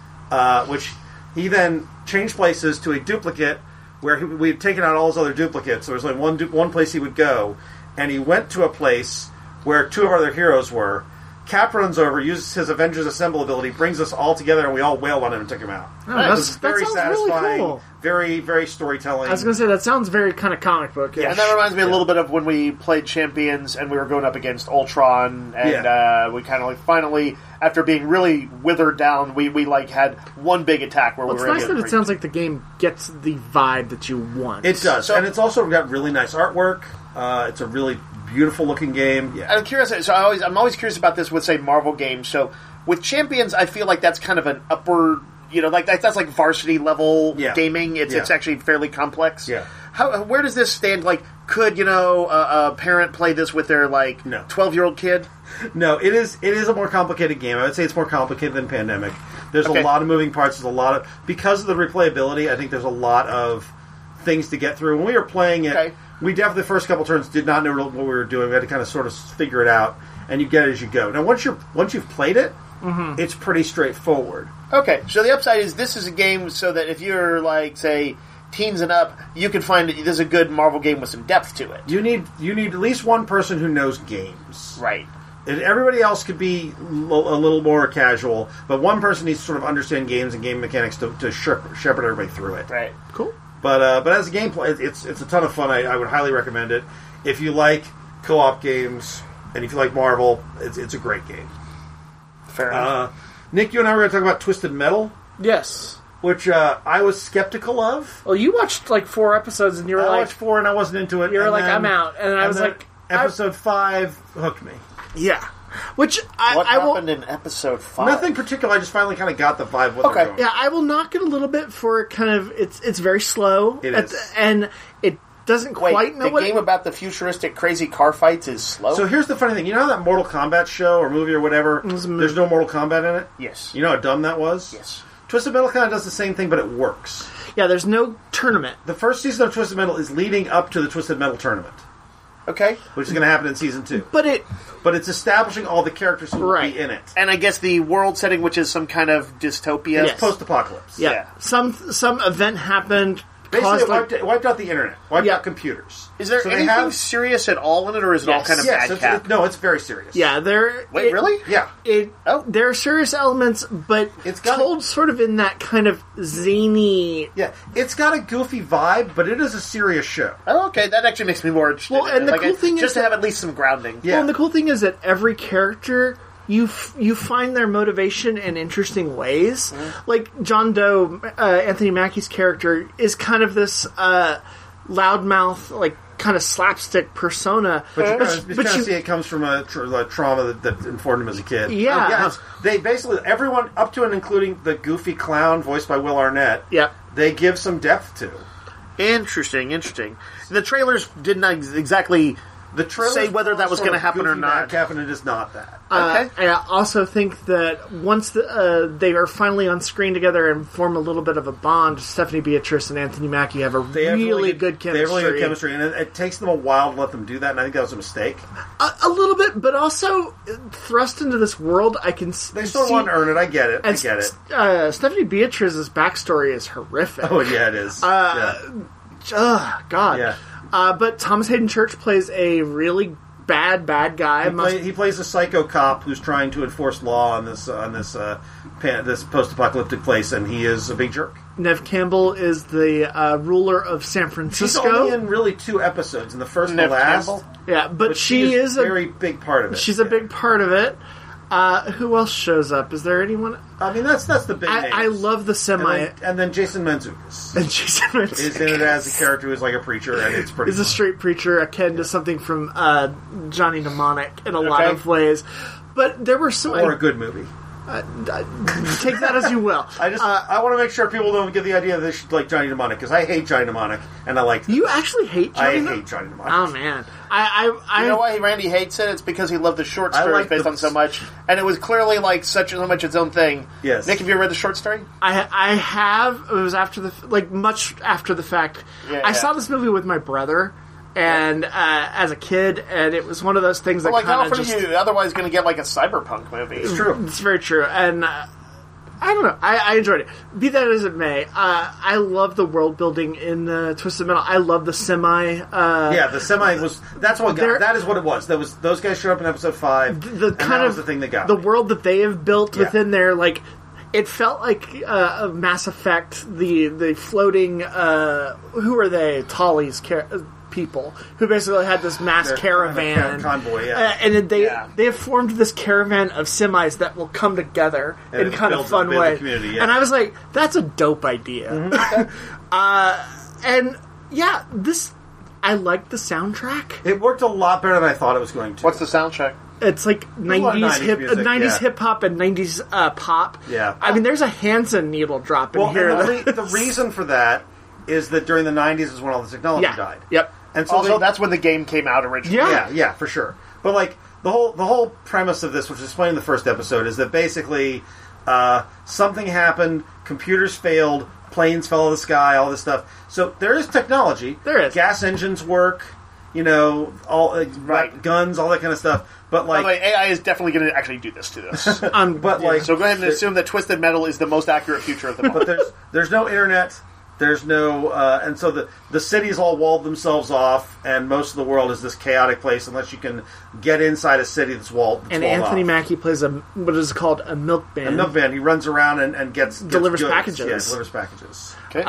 which he then changed places to a duplicate where we had taken out all his other duplicates. There was only one place he would go, and he went to a place where 2 of our other heroes were. Cap runs over, uses his Avengers Assemble ability, brings us all together, and we all wailed on him and took him out. Oh, It was very sounds satisfying, really cool. very, very storytelling. I was going to say, that sounds very kind of comic book. Yeah, and that reminds me a little bit of when we played Champions and we were going up against Ultron, and we kind of finally, after being really withered down, we had one big attack where Well, we it's were nice able that to it sounds like the game gets the vibe that you want. It does, and it's also got really nice artwork. It's a really beautiful looking game. Yeah, I'm curious. So I'm always curious about this with, say, Marvel games. So with Champions, I feel like that's kind of an upward, like that's like varsity level gaming. It's actually fairly complex. Yeah. Where does this stand? Like, could a parent play this with their 12-year-old kid? No, it is a more complicated game. I would say it's more complicated than Pandemic. There's a lot of moving parts. There's a lot of, because of the replayability, I think there's a lot of things to get through. When we were playing it, we definitely the first couple turns did not know what we were doing. We had to kind of sort of figure it out, and you get it as you go. Now, once you've played it, it's pretty straightforward. Okay, so the upside is this is a game so that if you're say teens and up, you can find that there's a good Marvel game with some depth to it. You need at least one person who knows games, right? And everybody else could be a little more casual, but one person needs to sort of understand games and game mechanics to shepherd everybody through it. Right. Cool. But as a gameplay, it's a ton of fun. I would highly recommend it. If you like co-op games, and if you like Marvel, it's a great game. Fair enough. Nick, you and I were going to talk about Twisted Metal, Yes. which I was skeptical of. Well, you watched 4 episodes and you were I like... watched 4 and I wasn't into it. You were and like, then- I'm out. And I was then like... Episode 5 hooked me. Yeah. Which What I will... happened in episode 5? Nothing particular. I just finally kind of got the vibe of what they're doing. Yeah, I will knock it a little bit for kind of... It's very slow. It is. And it doesn't quite know the game about the futuristic crazy car fights is slow? So here's the funny thing. You know that Mortal Kombat show or movie or whatever? There's no Mortal Kombat in it? Yes. You know how dumb that was? Yes. Twisted Metal kind of does the same thing, but it works. Yeah, there's no tournament. The first season of Twisted Metal is leading up to the Twisted Metal tournament, Okay. which is going to happen in season 2. But it... But it's establishing all the characters who will be in it. And I guess the world setting, which is some kind of dystopia. Yes. Post-apocalypse. Yeah. Some event happened... Basically, caused, it wiped out the internet. Wiped out computers. Is there So anything serious at all in it, or is it all kind of Yes, bad cap? no, it's very serious. Yeah, there... Wait, really? Yeah. There are serious elements, but It's got told sort of in that kind of zany... Yeah. It's got a goofy vibe, but it is a serious show. Oh, okay, that actually makes me more interested. Well, in and it. the cool thing just is to that- have at least some grounding. Yeah. Well, and the cool thing is that every character... You find their motivation in interesting ways. Like John Doe, Anthony Mackie's character, is kind of this loudmouth, like kind of slapstick persona. But you kind of see it comes from a trauma that informed him as a kid. Yeah. They basically, everyone, up to and including the goofy clown voiced by Will Arnett, Yep. they give some depth to. Interesting. The trailers did not exactly The trailer say whether that was going to happen or not. and it is not that. Okay. I also think that once they are finally on screen together and form a little bit of a bond, Stephanie Beatrice and Anthony Mackie have They have really good chemistry. They have really good chemistry, and it takes them a while to let them do that, and I think that was a mistake. A little bit, but also thrust into this world, I can They still want to earn it, I get it. And Stephanie Beatrice's backstory is horrific. Oh, yeah, it is. God. Yeah. But Thomas Hayden Church plays a really bad guy. He plays a psycho cop who's trying to enforce law on this post-apocalyptic place, and he is a big jerk. Neve Campbell is the ruler of San She's Francisco. only in really 2 episodes, in the first and the Neve last. Campbell? Yeah, but she is a very big part of it. She's a big part of it. Who else shows up? Is there anyone? I mean, that's the big names. I love the semi. And then Jason Mantzoukas And Jason Mantzoukas is in it as a character who's like a preacher, and it's pretty. He's a straight preacher, akin to something from Johnny Mnemonic in a lot of ways. But there were some... Or a good movie. Take that as you will. I want to make sure people don't get the idea that they should like Johnny Mnemonic, because I hate Johnny Mnemonic, and I like this. You actually hate Johnny Mnemonic? I hate Johnny Mnemonic. Oh, man. You know why Randy hates it? It's because he loved the short story like based on so much, and it was clearly like so much its own thing. Yes. Nick, have you read the short story? I have. It was after much after the fact. I saw this movie with my brother, and as a kid, and it was one of those things that how kind of often are you otherwise going to get like a cyberpunk movie? It's true. It's very true, and I don't know. I enjoyed it. Be that as it may, I love the world building in Twisted Metal. I love the semi. The semi was. That's what got. That is what it was. Those guys showed up in episode 5. That was the thing that got the me. world that they have built within there. Like, it felt like a Mass Effect. The floating. Who are they? Tolly's people who basically had this mass caravan convoy, and they have formed this caravan of semis that will come together in kind of fun way. And I was like, that's a dope idea. And I liked the soundtrack. It worked a lot better than I thought it was going to. What's the soundtrack? It's like 90s music, 90s hip hop and 90s pop. Yeah. I mean, there's a Hanson needle drop in here. The reason for that is that during the 90s is when all the technology died. Yep. And so also, that's when the game came out originally. Yeah, for sure. But like the whole premise of this, which is explained in the first episode, is that basically something happened, computers failed, planes fell out of the sky, all this stuff. So there is technology. There is. Gas engines work, all guns, all that kind of stuff. But like, by the way, AI is definitely going to actually do this to us. so go ahead and assume that Twisted Metal is the most accurate future of the moment. But there's no internet. There's no, and so the cities all walled themselves off, and most of the world is this chaotic place unless you can get inside a city that's walled. And Anthony Mackie plays what is called a milkman. A milkman. He runs around and delivers goods. packages. Yeah, delivers packages. Okay.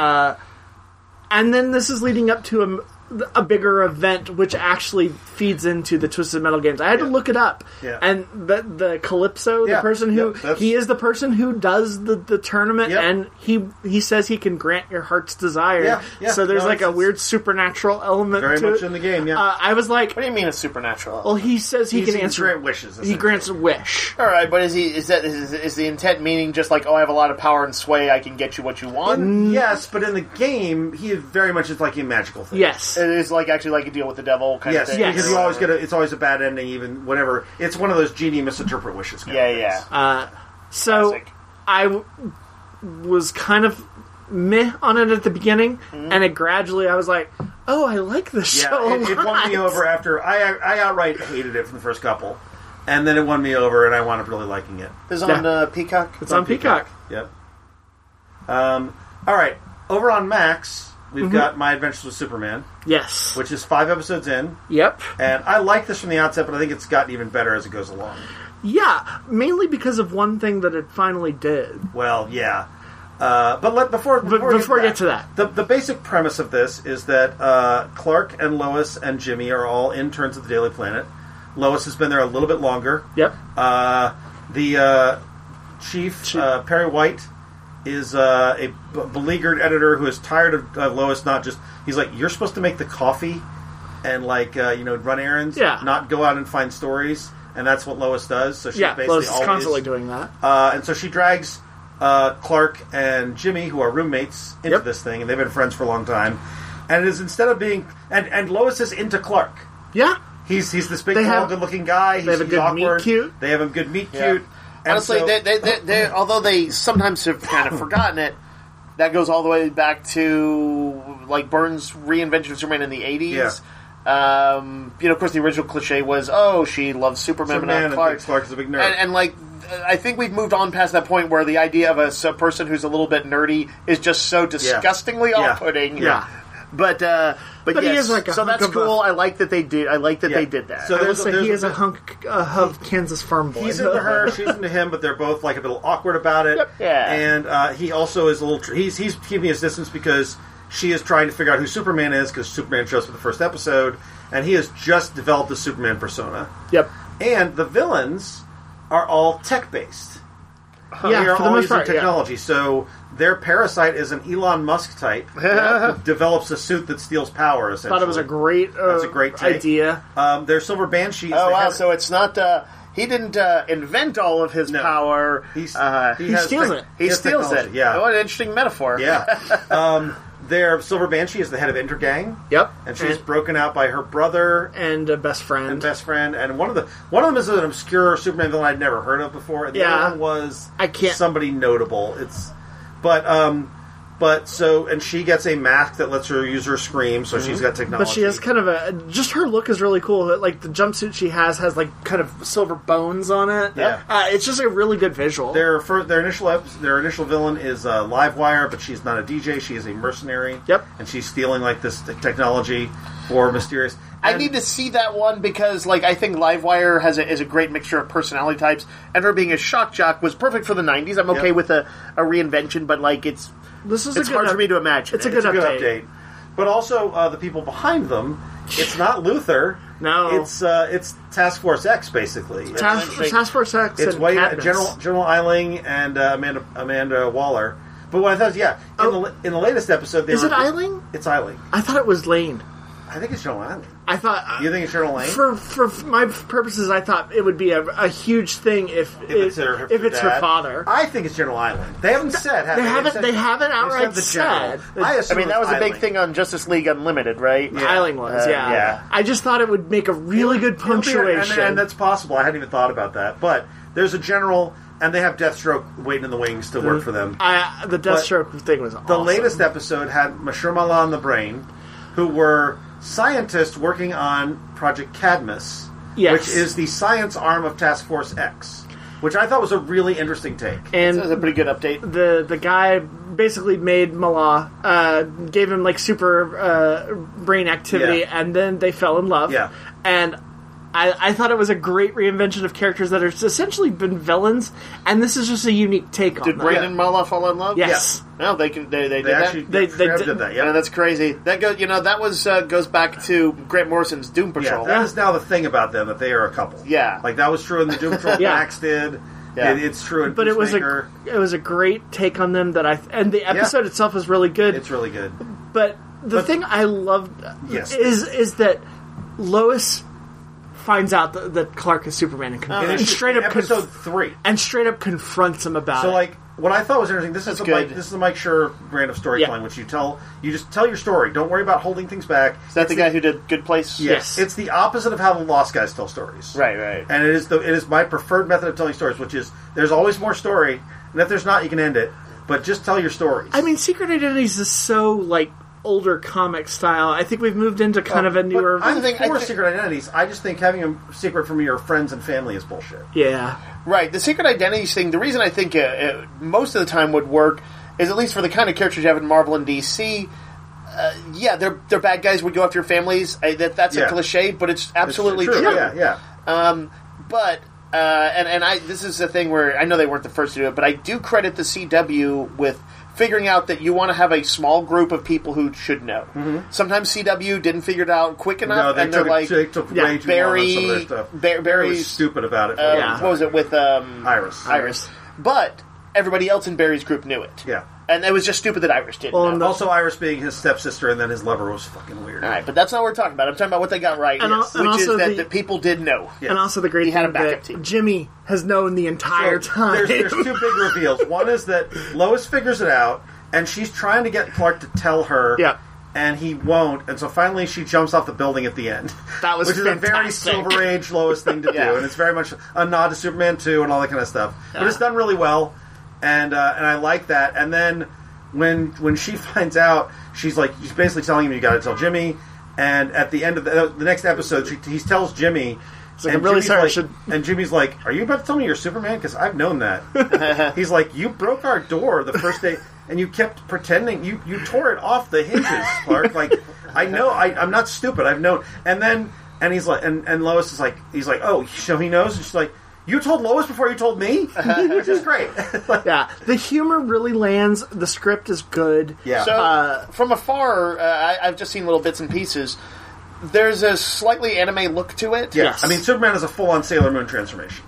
And then this is leading up to a bigger event, which actually feeds into the Twisted Metal games. I had to look it up. Yeah. And the Calypso, the person who he is the person who does the tournament, and he says he can grant your heart's desire. Yeah. So there's a weird supernatural element very to much it. In the game. Yeah. I was like, what do you mean it's supernatural? well, he says he can answer grant wishes. He grants a wish. All right, but is the intent meaning just like, I have a lot of power and sway, I can get you what you want? Yes, but in the game, he is very much it's like a magical thing. Yes. It is like actually like a deal with the devil kind of thing. Yes. Because you always it's always a bad ending, even whenever it's one of those genie misinterpret wishes. So Classic. I was kind of meh on it at the beginning, and it gradually I was like, oh, I like this show. It won me over after I outright hated it from the first couple, and then it won me over, and I wound up really liking it. It's on Peacock. It's on Peacock. Yep. All right, over on Max. We've got My Adventures with Superman. Yes. Which is 5 episodes in. Yep. And I like this from the outset, but I think it's gotten even better as it goes along. Yeah, mainly because of one thing that it finally did. Well, yeah. But before we get to that. The basic premise of this is that Clark and Lois and Jimmy are all interns at the Daily Planet. Lois has been there a little bit longer. Yep. The chief, Perry White, is a beleaguered editor who is tired of Lois not just... He's like, you're supposed to make the coffee and, run errands, not go out and find stories, and that's what Lois does. So she's basically Lois is always constantly doing that. And so she drags Clark and Jimmy, who are roommates, into this thing, and they've been friends for a long time. And it is instead of being... And Lois is into Clark. Yeah. He's this big, tall, good-looking guy. They have a good awkward. meet cute. They have a good meet cute. And honestly, they although they sometimes have kind of forgotten it, that goes all the way back to Byrne's reinvention of Superman in the 80s. Yeah. Of course, the original cliche was, she loves Superman but not Clark. Clark is a big nerd. And I think we've moved on past that point where the idea of a person who's a little bit nerdy is just so disgustingly off-putting. Yeah. But yes, he is like a so hunk that's of cool. I like that they did. I like that they did that. So he is a hunk of Kansas farm boy. He's into her, she's into him, but they're both a little awkward about it. Yep. Yeah. And he also is a little. He's keeping his distance because she is trying to figure out who Superman is because Superman shows up in the first episode, and he has just developed the Superman persona. Yep. And the villains are all tech-based. Yeah, They are for the all most using part, yeah. technology. So their parasite is an Elon Musk type who develops a suit that steals power, essentially. Thought it was a great, That's a great take. idea. Their Silver Banshee is Oh the wow! head- So it's not. He didn't invent all of his No. power. he He has steals it. He has steals it. technology, Yeah. What an interesting metaphor. Yeah. Their Silver Banshee is the head of Intergang, Yep. and she's broken out by her brother and a best friend. and best friend. And one of them is an obscure Superman villain I'd never heard of before. And the Yeah. other one was I can't- somebody notable. And she gets a mask that lets her use her scream, so she's got technology. But she has kind of just her look is really cool. Like the jumpsuit she has like kind of silver bones on it. Yeah. It's just a really good visual. Their initial villain is Livewire, but she's not a DJ. She is a mercenary. Yep. And she's stealing like this technology for Mysterious. I And- need to see that one because, like, I think Livewire is a great mixture of personality types, and her being a shock jock was perfect for the '90s. I'm okay Yep. with a reinvention, but like it's It's hard for me to imagine. It's a it. good It's a good update. update. But also the people behind them. It's not Luther. No. It's Task Force X basically. Task Force X. It's and White Cadmus. General Eiling and Amanda Waller. But what I thought, in the latest episode, Is it Eiling? It's Eiling. I thought it was Lane. I think it's General Eiling. I thought. You think it's General Lane? For my purposes, I thought it would be a huge thing if it's her dad? father. I think it's General Eiling. They haven't said. They haven't outright the general. said. I I mean, that was a big Eiling. thing on Justice League Unlimited, right? Eiling was, yeah. yeah. I just thought it would make a really good It'll be- punctuation. and that's possible. I hadn't even thought about that. But there's a general, and they have Deathstroke waiting in the wings to work for them. The Deathstroke thing was awesome. The latest episode had Mashurmala and the Brain, who were scientists working on Project Cadmus, Yes. which is the science arm of Task Force X, which I thought was a really interesting take. and That was a pretty good update. the guy basically made Mala, gave him like super brain activity, Yeah. and then they fell in love. Yeah. And I thought it was a great reinvention of characters that have essentially been villains, and this is just a unique take on Did them. Brain and Mala fall in love? Yes. No, they did They that. actually They did that. Yeah, Yeah, that's crazy. That goes back to Grant Morrison's Doom yeah, Patrol. that is now the thing about them, that they are a couple. Yeah. Like that was true in the Doom Patrol Yeah. Max did. Yeah. It's true in But it was Peacemaker. a great take on them and the episode itself was really good. It's really good. But the thing I loved Yes. is that Lois finds out that Clark is Superman and straight up episode 3. and straight up confronts him about So, it. like, what I thought was interesting. This is good. the Mike Schur brand of storytelling, Yeah. which you just tell your story. Don't worry about holding things back. Is that the guy who did Good Place? Yes. It's the opposite of how the Lost guys tell stories. Right, right. And it is my preferred method of telling stories, which is there's always more story, and if there's not, you can end it. But just tell your stories. I mean, Secret Identities is so like older comic style. I think we've moved into kind of a newer. I'm I think- for secret identities. I just think having a secret from your friends and family is bullshit. yeah. Right. The secret identities thing, the reason I think most of the time would work is at least for the kind of characters you have in Marvel and DC. Yeah, they're bad guys would go after your families. That's a Yeah. cliche, but it's absolutely It's true. Yeah. But this is the thing where I know they weren't the first to do it, but I do credit the CW with figuring out that you want to have a small group of people who should know. Sometimes CW didn't figure it out quick enough, No, they and they're took, like they took way too long on some of their stuff. Barry Barry's was stupid about it. Yeah. what was it with Iris. Iris. But everybody else in Barry's group knew it. Yeah. And it was just stupid that Iris didn't Well, know. and Also, Iris being his stepsister, and then his lover was fucking weird. All right, but that's not what we're talking about. I'm talking about what they got right, And al- and which is also that the- people did know. Yeah. And also the great He had thing a backup that team. Jimmy has known the entire So, time. There's two big reveals. One is that Lois figures it out, and she's trying to get Clark to tell her. Yeah. And he won't, and so finally she jumps off the building at the end. That was which is a very fantastic. Silver Age Lois thing to Yeah. do, and it's very much a nod to Superman 2 and all that kind of stuff. But it's done really well, and I like that. And then when she finds out, she's basically telling him, "You got to tell Jimmy." And at the end of the next episode, he tells Jimmy. like, "I'm really Jimmy's sorry, I like- should-" And Jimmy's like, "Are you about to tell me you're Superman? Because I've known that." He's like, "You broke our door the first day, and you kept pretending. You tore it off the hinges, Clark. Like, I know. I'm not stupid. I've known." And he's like, and Lois is like, he's like, "Oh, so he knows." And she's like, "You told Lois before you told me," which is great. Yeah, the humor really lands. The script is good. Yeah. So, from afar, I've just seen little bits and pieces. There's a slightly anime look to it. Yeah. Yes. I mean, Superman is a full-on Sailor Moon transformation.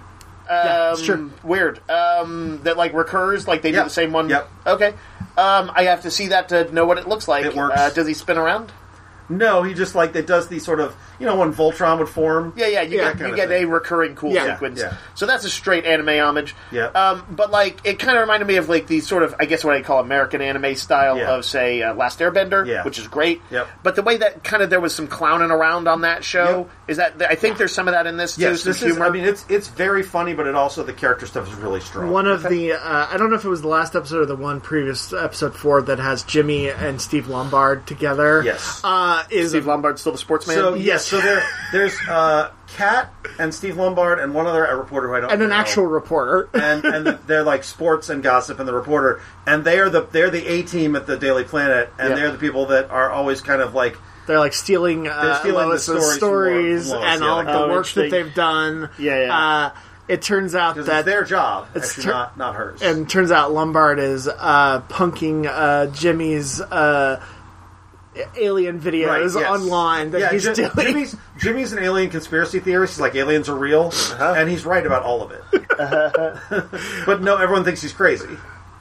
it's true. Weird. That like recurs, like they do Yep. the same one. Yep. Okay. I have to see that to know what it looks like. It works. Does he spin around? No, he just like it does these sort of when Voltron would form. Yeah. You kind of get thing. a recurring cool Yeah. sequence. Yeah. So that's a straight anime homage. Yeah. But like it kind of reminded me of like these sort of, I guess what I call American anime style Yeah. of say Last Airbender, Yeah. which is great. Yep. But the way that kind of there was some clowning around on that show Yep. is that I think there's some of that in this too. Yes, Some this is. humor. I mean, it's very funny, but it also the character stuff is really strong. One of the, I don't know if it was the last episode or the one previous episode 4 that has Jimmy and Steve Lombard together. Yes. Is Steve Lombard's still the sportsman. So Yes. so there's Kat and Steve Lombard and one other reporter who I don't and an know. actual reporter. and they're like sports and gossip and the reporter, and they're the A team at the Daily Planet, and Yeah. they're the people that are always kind of like They're like stealing, stealing the Lois's stories stories from Lois, and yeah, all like, of the oh, work interesting. that they've done. Yeah. It turns out because that it's their job, it's actually tur- not hers. and turns out Lombard is punking Jimmy's alien videos Right, yes. online that he's doing. Jimmy's an alien conspiracy theorist. He's like, aliens are real, and he's right about all of it. But no, everyone thinks he's crazy.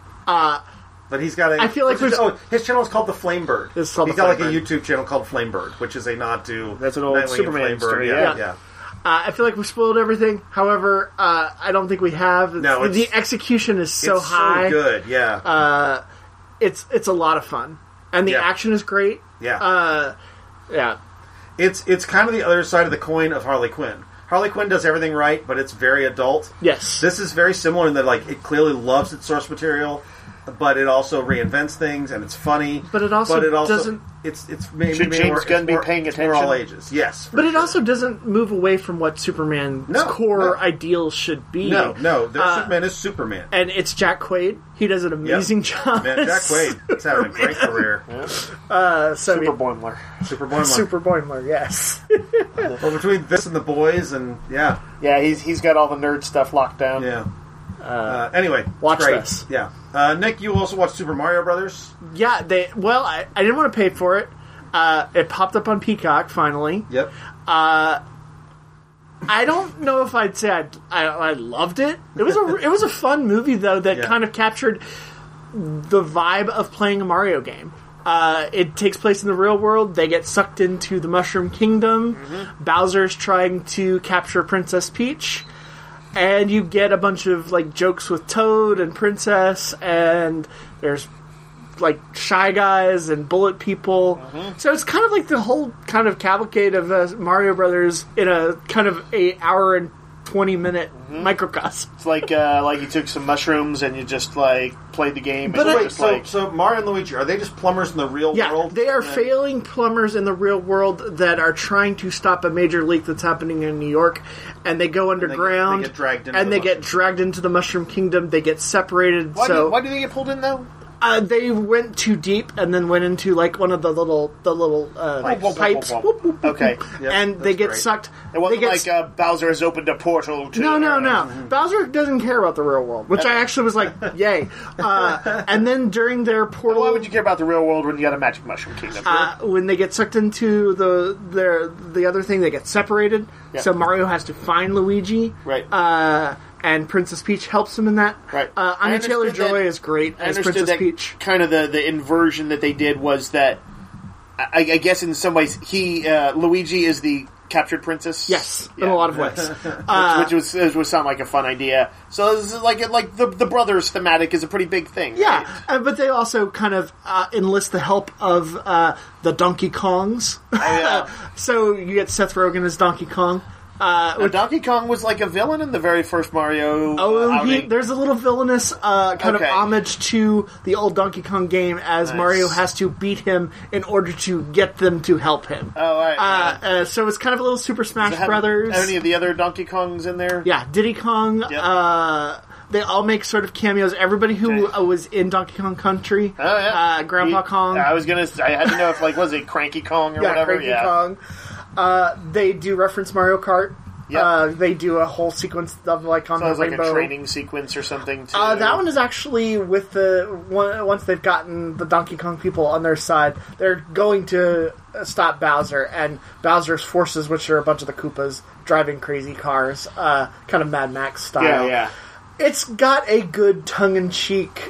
But he's got a. I feel like his channel is called the Flamebird. It's called He's The got like a Flamebird. YouTube channel called Flamebird, which is a nod to That's an old Nightwing and Superman Flamebird. story, Yeah, yeah. I feel like we spoiled everything. However, I don't think we have. No, the execution is so It's high. so good. Yeah, It's a lot of fun, and the Yeah. action is great. yeah. Yeah, It's kind of the other side of the coin of Harley Quinn. Harley Quinn does everything right, but it's very adult. yes. This is very similar in that like it clearly loves its source material, but it also reinvents things and it's funny. But it also doesn't- It's maybe Should maybe James more- it's Gunn be more- paying it's for all attention? ages. Yes, for But it sure. also doesn't move away from what Superman's No, core no. ideals should be. no. Their Superman is Superman. And it's Jack Quaid. He does an amazing job. Man, Jack Quaid is having a great career. So Super Boimler. Super Boimler. Super Boimler, yes. Well, between this and the boys, and yeah. Yeah, he's got all the nerd stuff locked down. Anyway, it's watch great. this. Yeah. Nick, you also watched Super Mario Brothers. Yeah, I didn't want to pay for it. It popped up on Peacock finally. Yep. I don't know if I'd say I loved it. It was a fun movie though that Yeah. kind of captured the vibe of playing a Mario game. It takes place in the real world. They get sucked into the Mushroom Kingdom. Bowser's trying to capture Princess Peach, and you get a bunch of like jokes with Toad and Princess, and there's like Shy Guys and Bullet People. So it's kind of like the whole kind of cavalcade of Mario Brothers in a kind of 8 hour and 20-minute microcosm. It's like you took some mushrooms and you just like played the game. But and I- just like So Mario and Luigi, are they just plumbers in the real Yeah, world? they are failing plumbers in the real world that are trying to stop a major leak that's happening in New York, and they go underground, they get dragged into and the they get Mushroom dragged into the Mushroom Kingdom. They get separated. why do they get pulled in though? They went too deep and then went into like one of the little pipes. Whoop, whoop, whoop, Okay. whoop. Yep, and they that's get great. sucked. It wasn't they get like Bowser has opened a portal to... No. Bowser doesn't care about the real world, which I actually was like, yay. And then during their portal, Why would you care about the real world when you got a Magic Mushroom Kingdom? when they get sucked into the other thing, they get separated. Yeah. So Mario has to find Luigi. Right. And Princess Peach helps him in that. Right. I Anya understood Taylor-Joy that- is great I as understood Princess that Peach. kind of the inversion that they did was that I guess in some ways Luigi is the captured princess. Yes, in Yeah. a lot of ways. which would sound like a fun idea. So this is like the brothers thematic is a pretty big thing. Yeah, right? but they also kind of enlist the help of the Donkey Kongs. yeah. So you get Seth Rogen as Donkey Kong. Donkey Kong was like a villain in the very first Mario outing. There's a little villainous kind of Okay. homage to the old Donkey Kong game, as Nice. Mario has to beat him in order to get them to help him. Oh, all right. So it's kind of a little Super Smash Have Brothers. any of the other Donkey Kongs in there? Yeah, Diddy Kong. Yep. They all make sort of cameos. Everybody who Okay. was in Donkey Kong Country, Oh, yeah. Grandpa Kong. I had to know if was it Cranky Kong or whatever. Cranky Kong. They do reference Mario Kart. Yep. They do a whole sequence of like on So the it's like rainbow. a training sequence or something. Too. That one is actually with once they've gotten the Donkey Kong people on their side, they're going to stop Bowser, and Bowser's forces, which are a bunch of the Koopas, driving crazy cars, kind of Mad Max style. Yeah. It's got a good tongue-in-cheek...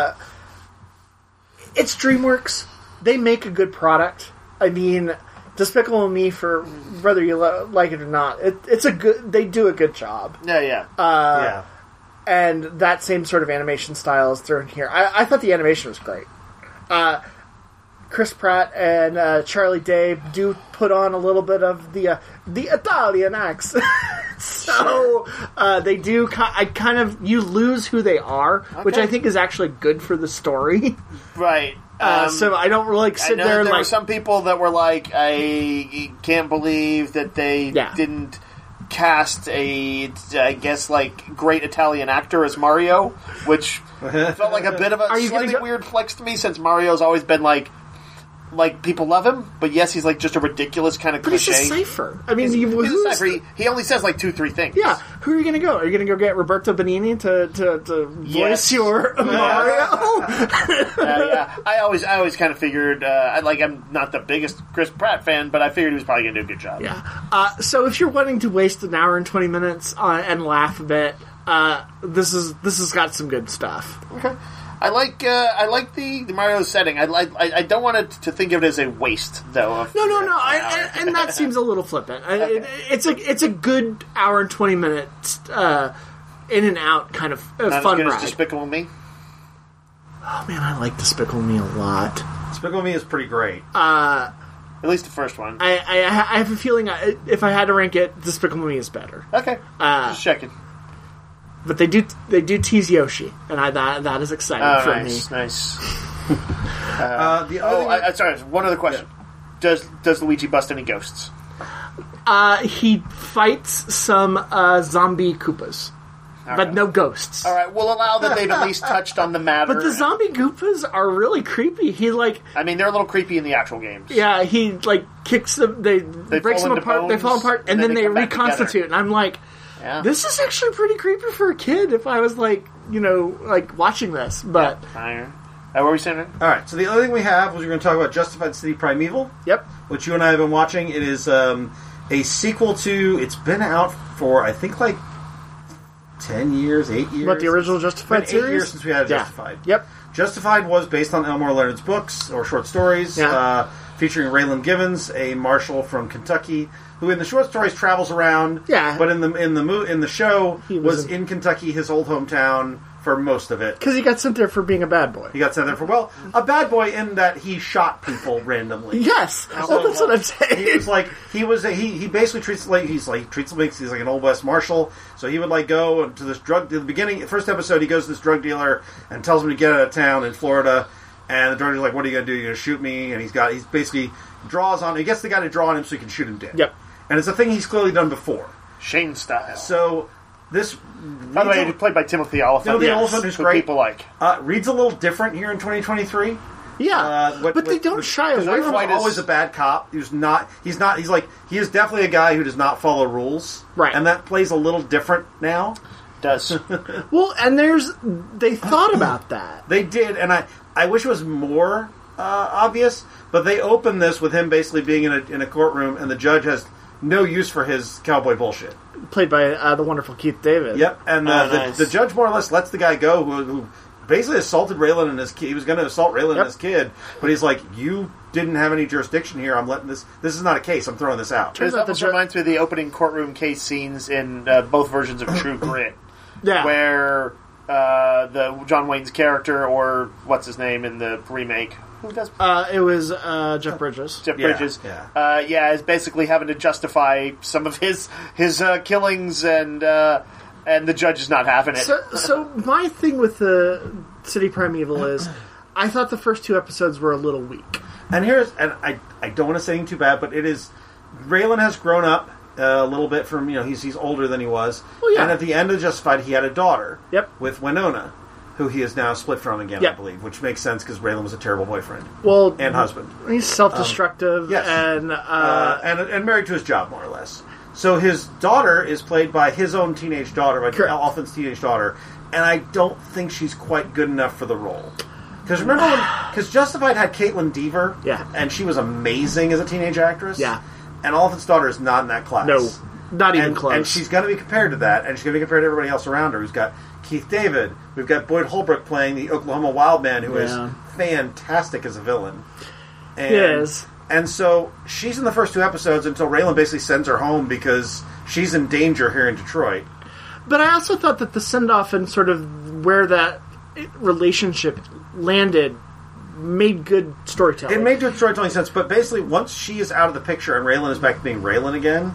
it's DreamWorks. They make a good product. I mean, Despicable Me, for whether you like it or not, it's a good... They do a good job. Yeah. Yeah. And that same sort of animation style is thrown here. I thought the animation was great. Chris Pratt and Charlie Day do put on a little bit of the Italian accent. So they do you lose who they are, which I think is actually good for the story. Right. So I don't really sit I know there and there were some people that were like, I can't believe that they didn't cast a, I guess, like, great Italian actor as Mario, which felt like a bit of a slightly weird flex to me, since Mario's always been like people love him, but yes, he's like just a ridiculous kind of cliche. But he's a cipher. I mean, he's a cipher. He only says like 2-3 things. Yeah, who are you going to go? Are you going to go get Roberto Benigni to voice your Mario? Yeah. I always kind of figured, I'm not the biggest Chris Pratt fan, but I figured he was probably going to do a good job. Yeah. So if you're wanting to waste an hour and 20 minutes and laugh a bit, this has got some good stuff. Okay. I like the Mario setting. I don't want it to think of it as a waste, though. No. And that seems a little flippant. Okay. It's a good hour and 20 minutes in and out kind of Not fun as good ride. as Despicable Me. Oh man, I like Despicable Me a lot. Despicable Me is pretty great. At least the first one. I have a feeling if I had to rank it, Despicable Me is better. Okay, just checking. But they do tease Yoshi, and that is exciting for me. Nice. Sorry, one other question. Yeah. Does Luigi bust any ghosts? He fights some zombie Koopas. But no ghosts. All right, we'll allow that they've at least touched on the matter. But the zombie Koopas are really creepy. They're a little creepy in the actual games. Yeah, he kicks them. They breaks them apart. They fall apart, and then they reconstitute. And I'm like, this is actually pretty creepy for a kid. If I was watching this, but what were we saying? All right. So the other thing we have was we're going to talk about Justified City Primeval. Yep. Which you and I have been watching. It is a sequel to. It's been out for I think 10 years, 8 years. What, the original Justified series? 8 years since we had Justified. Yep. Justified was based on Elmore Leonard's books, or short stories, featuring Raylan Givens, a marshal from Kentucky, who in the short stories travels around, but in the show was in Kentucky, his old hometown, for most of it. Because he got sent there for being a bad boy. He got sent there for, a bad boy in that he shot people randomly. Yes! So, that's what I'm saying. He basically treats he's like an Old West marshal, so he would go to this drug, at the beginning, first episode, he goes to this drug dealer and tells him to get out of town in Florida, and the drug dealer's like, what are you going to do? You're going to shoot me? And he basically draws on, he gets the guy to draw on him so he can shoot him dead. Yep. And it's a thing he's clearly done before. Shane style. So, this... By the way, played by Timothy Olyphant. Timothy Olyphant, who's great. People like. Reed's a little different here in 2023. Yeah, but they don't shy away from it. Always a bad cop. He is definitely a guy who does not follow rules. Right. And that plays a little different now. Does. Well, and they thought about that. They did, and I wish it was more obvious, but they opened this with him basically being in a courtroom, and the judge has no use for his cowboy bullshit. Played by the wonderful Keith David. Yep, and nice. the judge more or less lets the guy go who basically assaulted Raylan and his kid. He was going to assault Raylan and his kid, but he's like, you didn't have any jurisdiction here. I'm letting this is not a case. I'm throwing this out. This almost reminds me of the opening courtroom case scenes in both versions of True Grit. Yeah. Where the John Wayne's character, or what's his name in the remake? Who does? It was Jeff Bridges. Jeff Bridges. Is basically having to justify some of his killings, and the judge is not having it. So my thing with the City Primeval is, I thought the first 2 episodes were a little weak. And I don't want to say anything too bad, but it is, Raylan has grown up a little bit from, he's older than he was. Well, yeah. And at the end of Justified, he had a daughter. Yep. With Winona, who he is now split from again, I believe, which makes sense because Raylan was a terrible boyfriend. Well, and husband. He's self-destructive. Yes. And married to his job, more or less. So his daughter is played by his own teenage daughter, by Olyphant's teenage daughter, and I don't think she's quite good enough for the role. Because remember because Justified had Caitlin Dever, and she was amazing as a teenage actress. Yeah. And Olyphant's daughter is not in that class. No. Not even close. And she's going to be compared to that, and she's going to be compared to everybody else around her. Who's got Keith David. We've got Boyd Holbrook playing the Oklahoma Wildman, who is fantastic as a villain. And, yes. And so she's in the first 2 episodes until Raylan basically sends her home because she's in danger here in Detroit. But I also thought that the send-off and sort of where that relationship landed made good storytelling. It made good storytelling sense, but basically once she is out of the picture and Raylan is back to being Raylan again,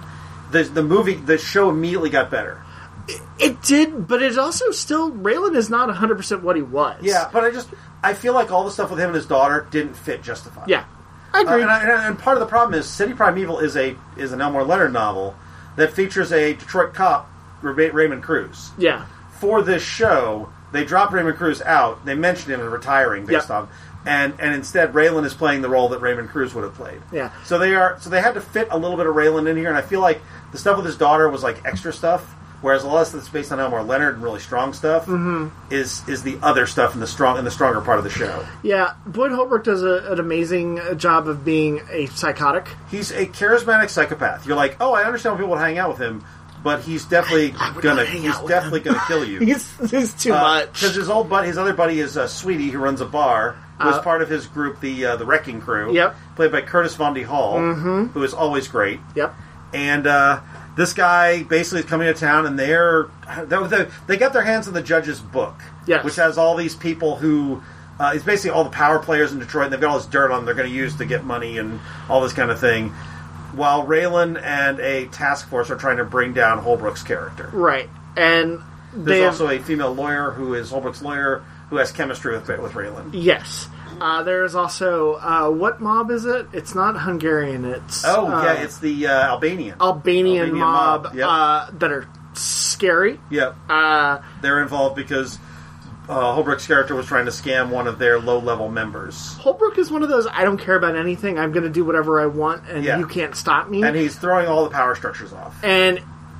the show immediately got better. It did, but it also still, Raylan is not 100% what he was. Yeah, but I feel like all the stuff with him and his daughter didn't fit Justified. Yeah, I agree. And part of the problem is City Primeval is an Elmore Leonard novel that features a Detroit cop, Raymond Cruz. Yeah. For this show, they dropped Raymond Cruz out. They mentioned him as retiring based on, and instead Raylan is playing the role that Raymond Cruz would have played. Yeah. So they had to fit a little bit of Raylan in here, and I feel like the stuff with his daughter was like extra stuff. Whereas a lot of stuff that's based on Elmore Leonard and really strong stuff is the other stuff in the stronger part of the show. Yeah, Boyd Holbrook does an amazing job of being a psychotic. He's a charismatic psychopath. You're like, oh, I understand why people would hang out with him, but he's definitely gonna kill you. He's too much. Because his other buddy is Sweetie, who runs a bar. Who was part of his group, the Wrecking Crew. Yep. Played by Curtis Von D. Hall, who is always great. Yep. And this guy basically is coming to town, and they got their hands on the judge's book, which has all these people who it's basically all the power players in Detroit, and they've got all this dirt on them they're going to use to get money and all this kind of thing. While Raylan and a task force are trying to bring down Holbrook's character. Right, and there's also a female lawyer who is Holbrook's lawyer who has chemistry with Raylan. Yes. There's also, what mob is it? It's not Hungarian, it's... it's the Albanian mob yep. That are scary. Yep. They're involved because Holbrook's character was trying to scam one of their low-level members. Holbrook is one of those, I don't care about anything, I'm going to do whatever I want, and you can't stop me. And he's throwing all the power structures off. And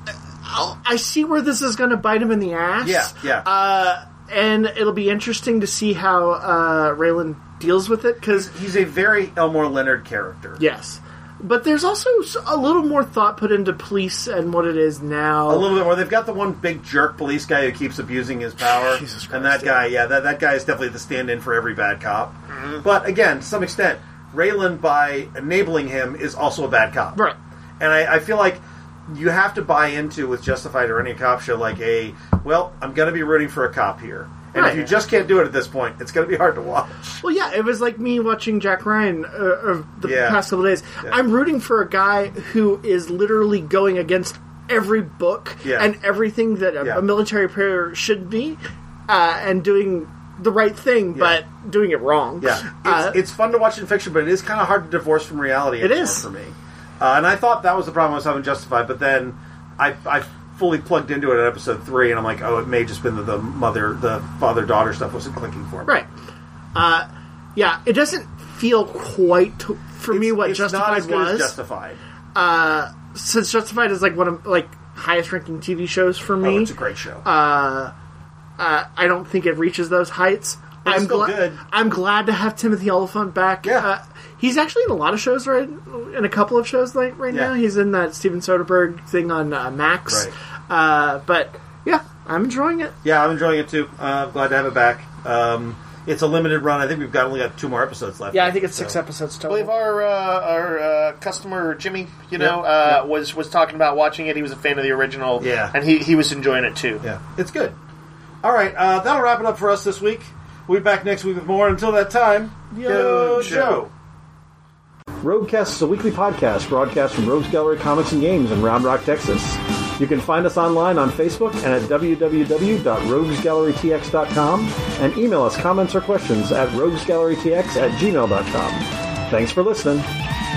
I see where this is going to bite him in the ass. Yeah. And it'll be interesting to see how Raylan deals with it, because he's a very Elmore Leonard character. Yes. But there's also a little more thought put into police and what it is now. A little bit more. They've got the one big jerk police guy who keeps abusing his power. Jesus Christ, and that guy, that guy is definitely the stand-in for every bad cop. Mm-hmm. But again, to some extent, Raylan, by enabling him, is also a bad cop. Right. And I feel like you have to buy into, with Justified or any cop show, like I'm going to be rooting for a cop here. And if you just can't do it at this point, it's going to be hard to watch. Well, yeah, it was like me watching Jack Ryan the past couple of days. Yeah. I'm rooting for a guy who is literally going against every book and everything that a military player should be, and doing the right thing, but doing it wrong. Yeah, it's fun to watch in fiction, but it is kind of hard to divorce from reality. It is for me. And I thought that was the problem I was having Justified, but then I fully plugged into it at episode 3, and I'm like, it may have just been the father-daughter stuff wasn't clicking for me. Right. It doesn't feel quite for me what Justified was. Not as Justified. Since Justified is like one of highest-ranking TV shows for me. Oh, it's a great show. I don't think it reaches those heights. It's still good. I'm glad to have Timothy Oliphant back. Yeah. He's actually in a lot of shows in a couple of shows right now. He's in that Steven Soderbergh thing on Max. Right. But yeah, I'm enjoying it. Yeah, I'm enjoying it too. Glad to have it back. It's a limited run. I think we've only got 2 more episodes left. Yeah, I think it's 6 episodes total. I believe our customer Jimmy, was talking about watching it. He was a fan of the original. Yeah, and he was enjoying it too. Yeah, it's good. All right, that'll wrap it up for us this week. We'll be back next week with more. Until that time, yo Joe. Roguecast is a weekly podcast broadcast from Rogues Gallery Comics and Games in Round Rock, Texas. You can find us online on Facebook and at www.roguesgallerytx.com and email us comments or questions at roguesgallerytx@gmail.com. Thanks for listening.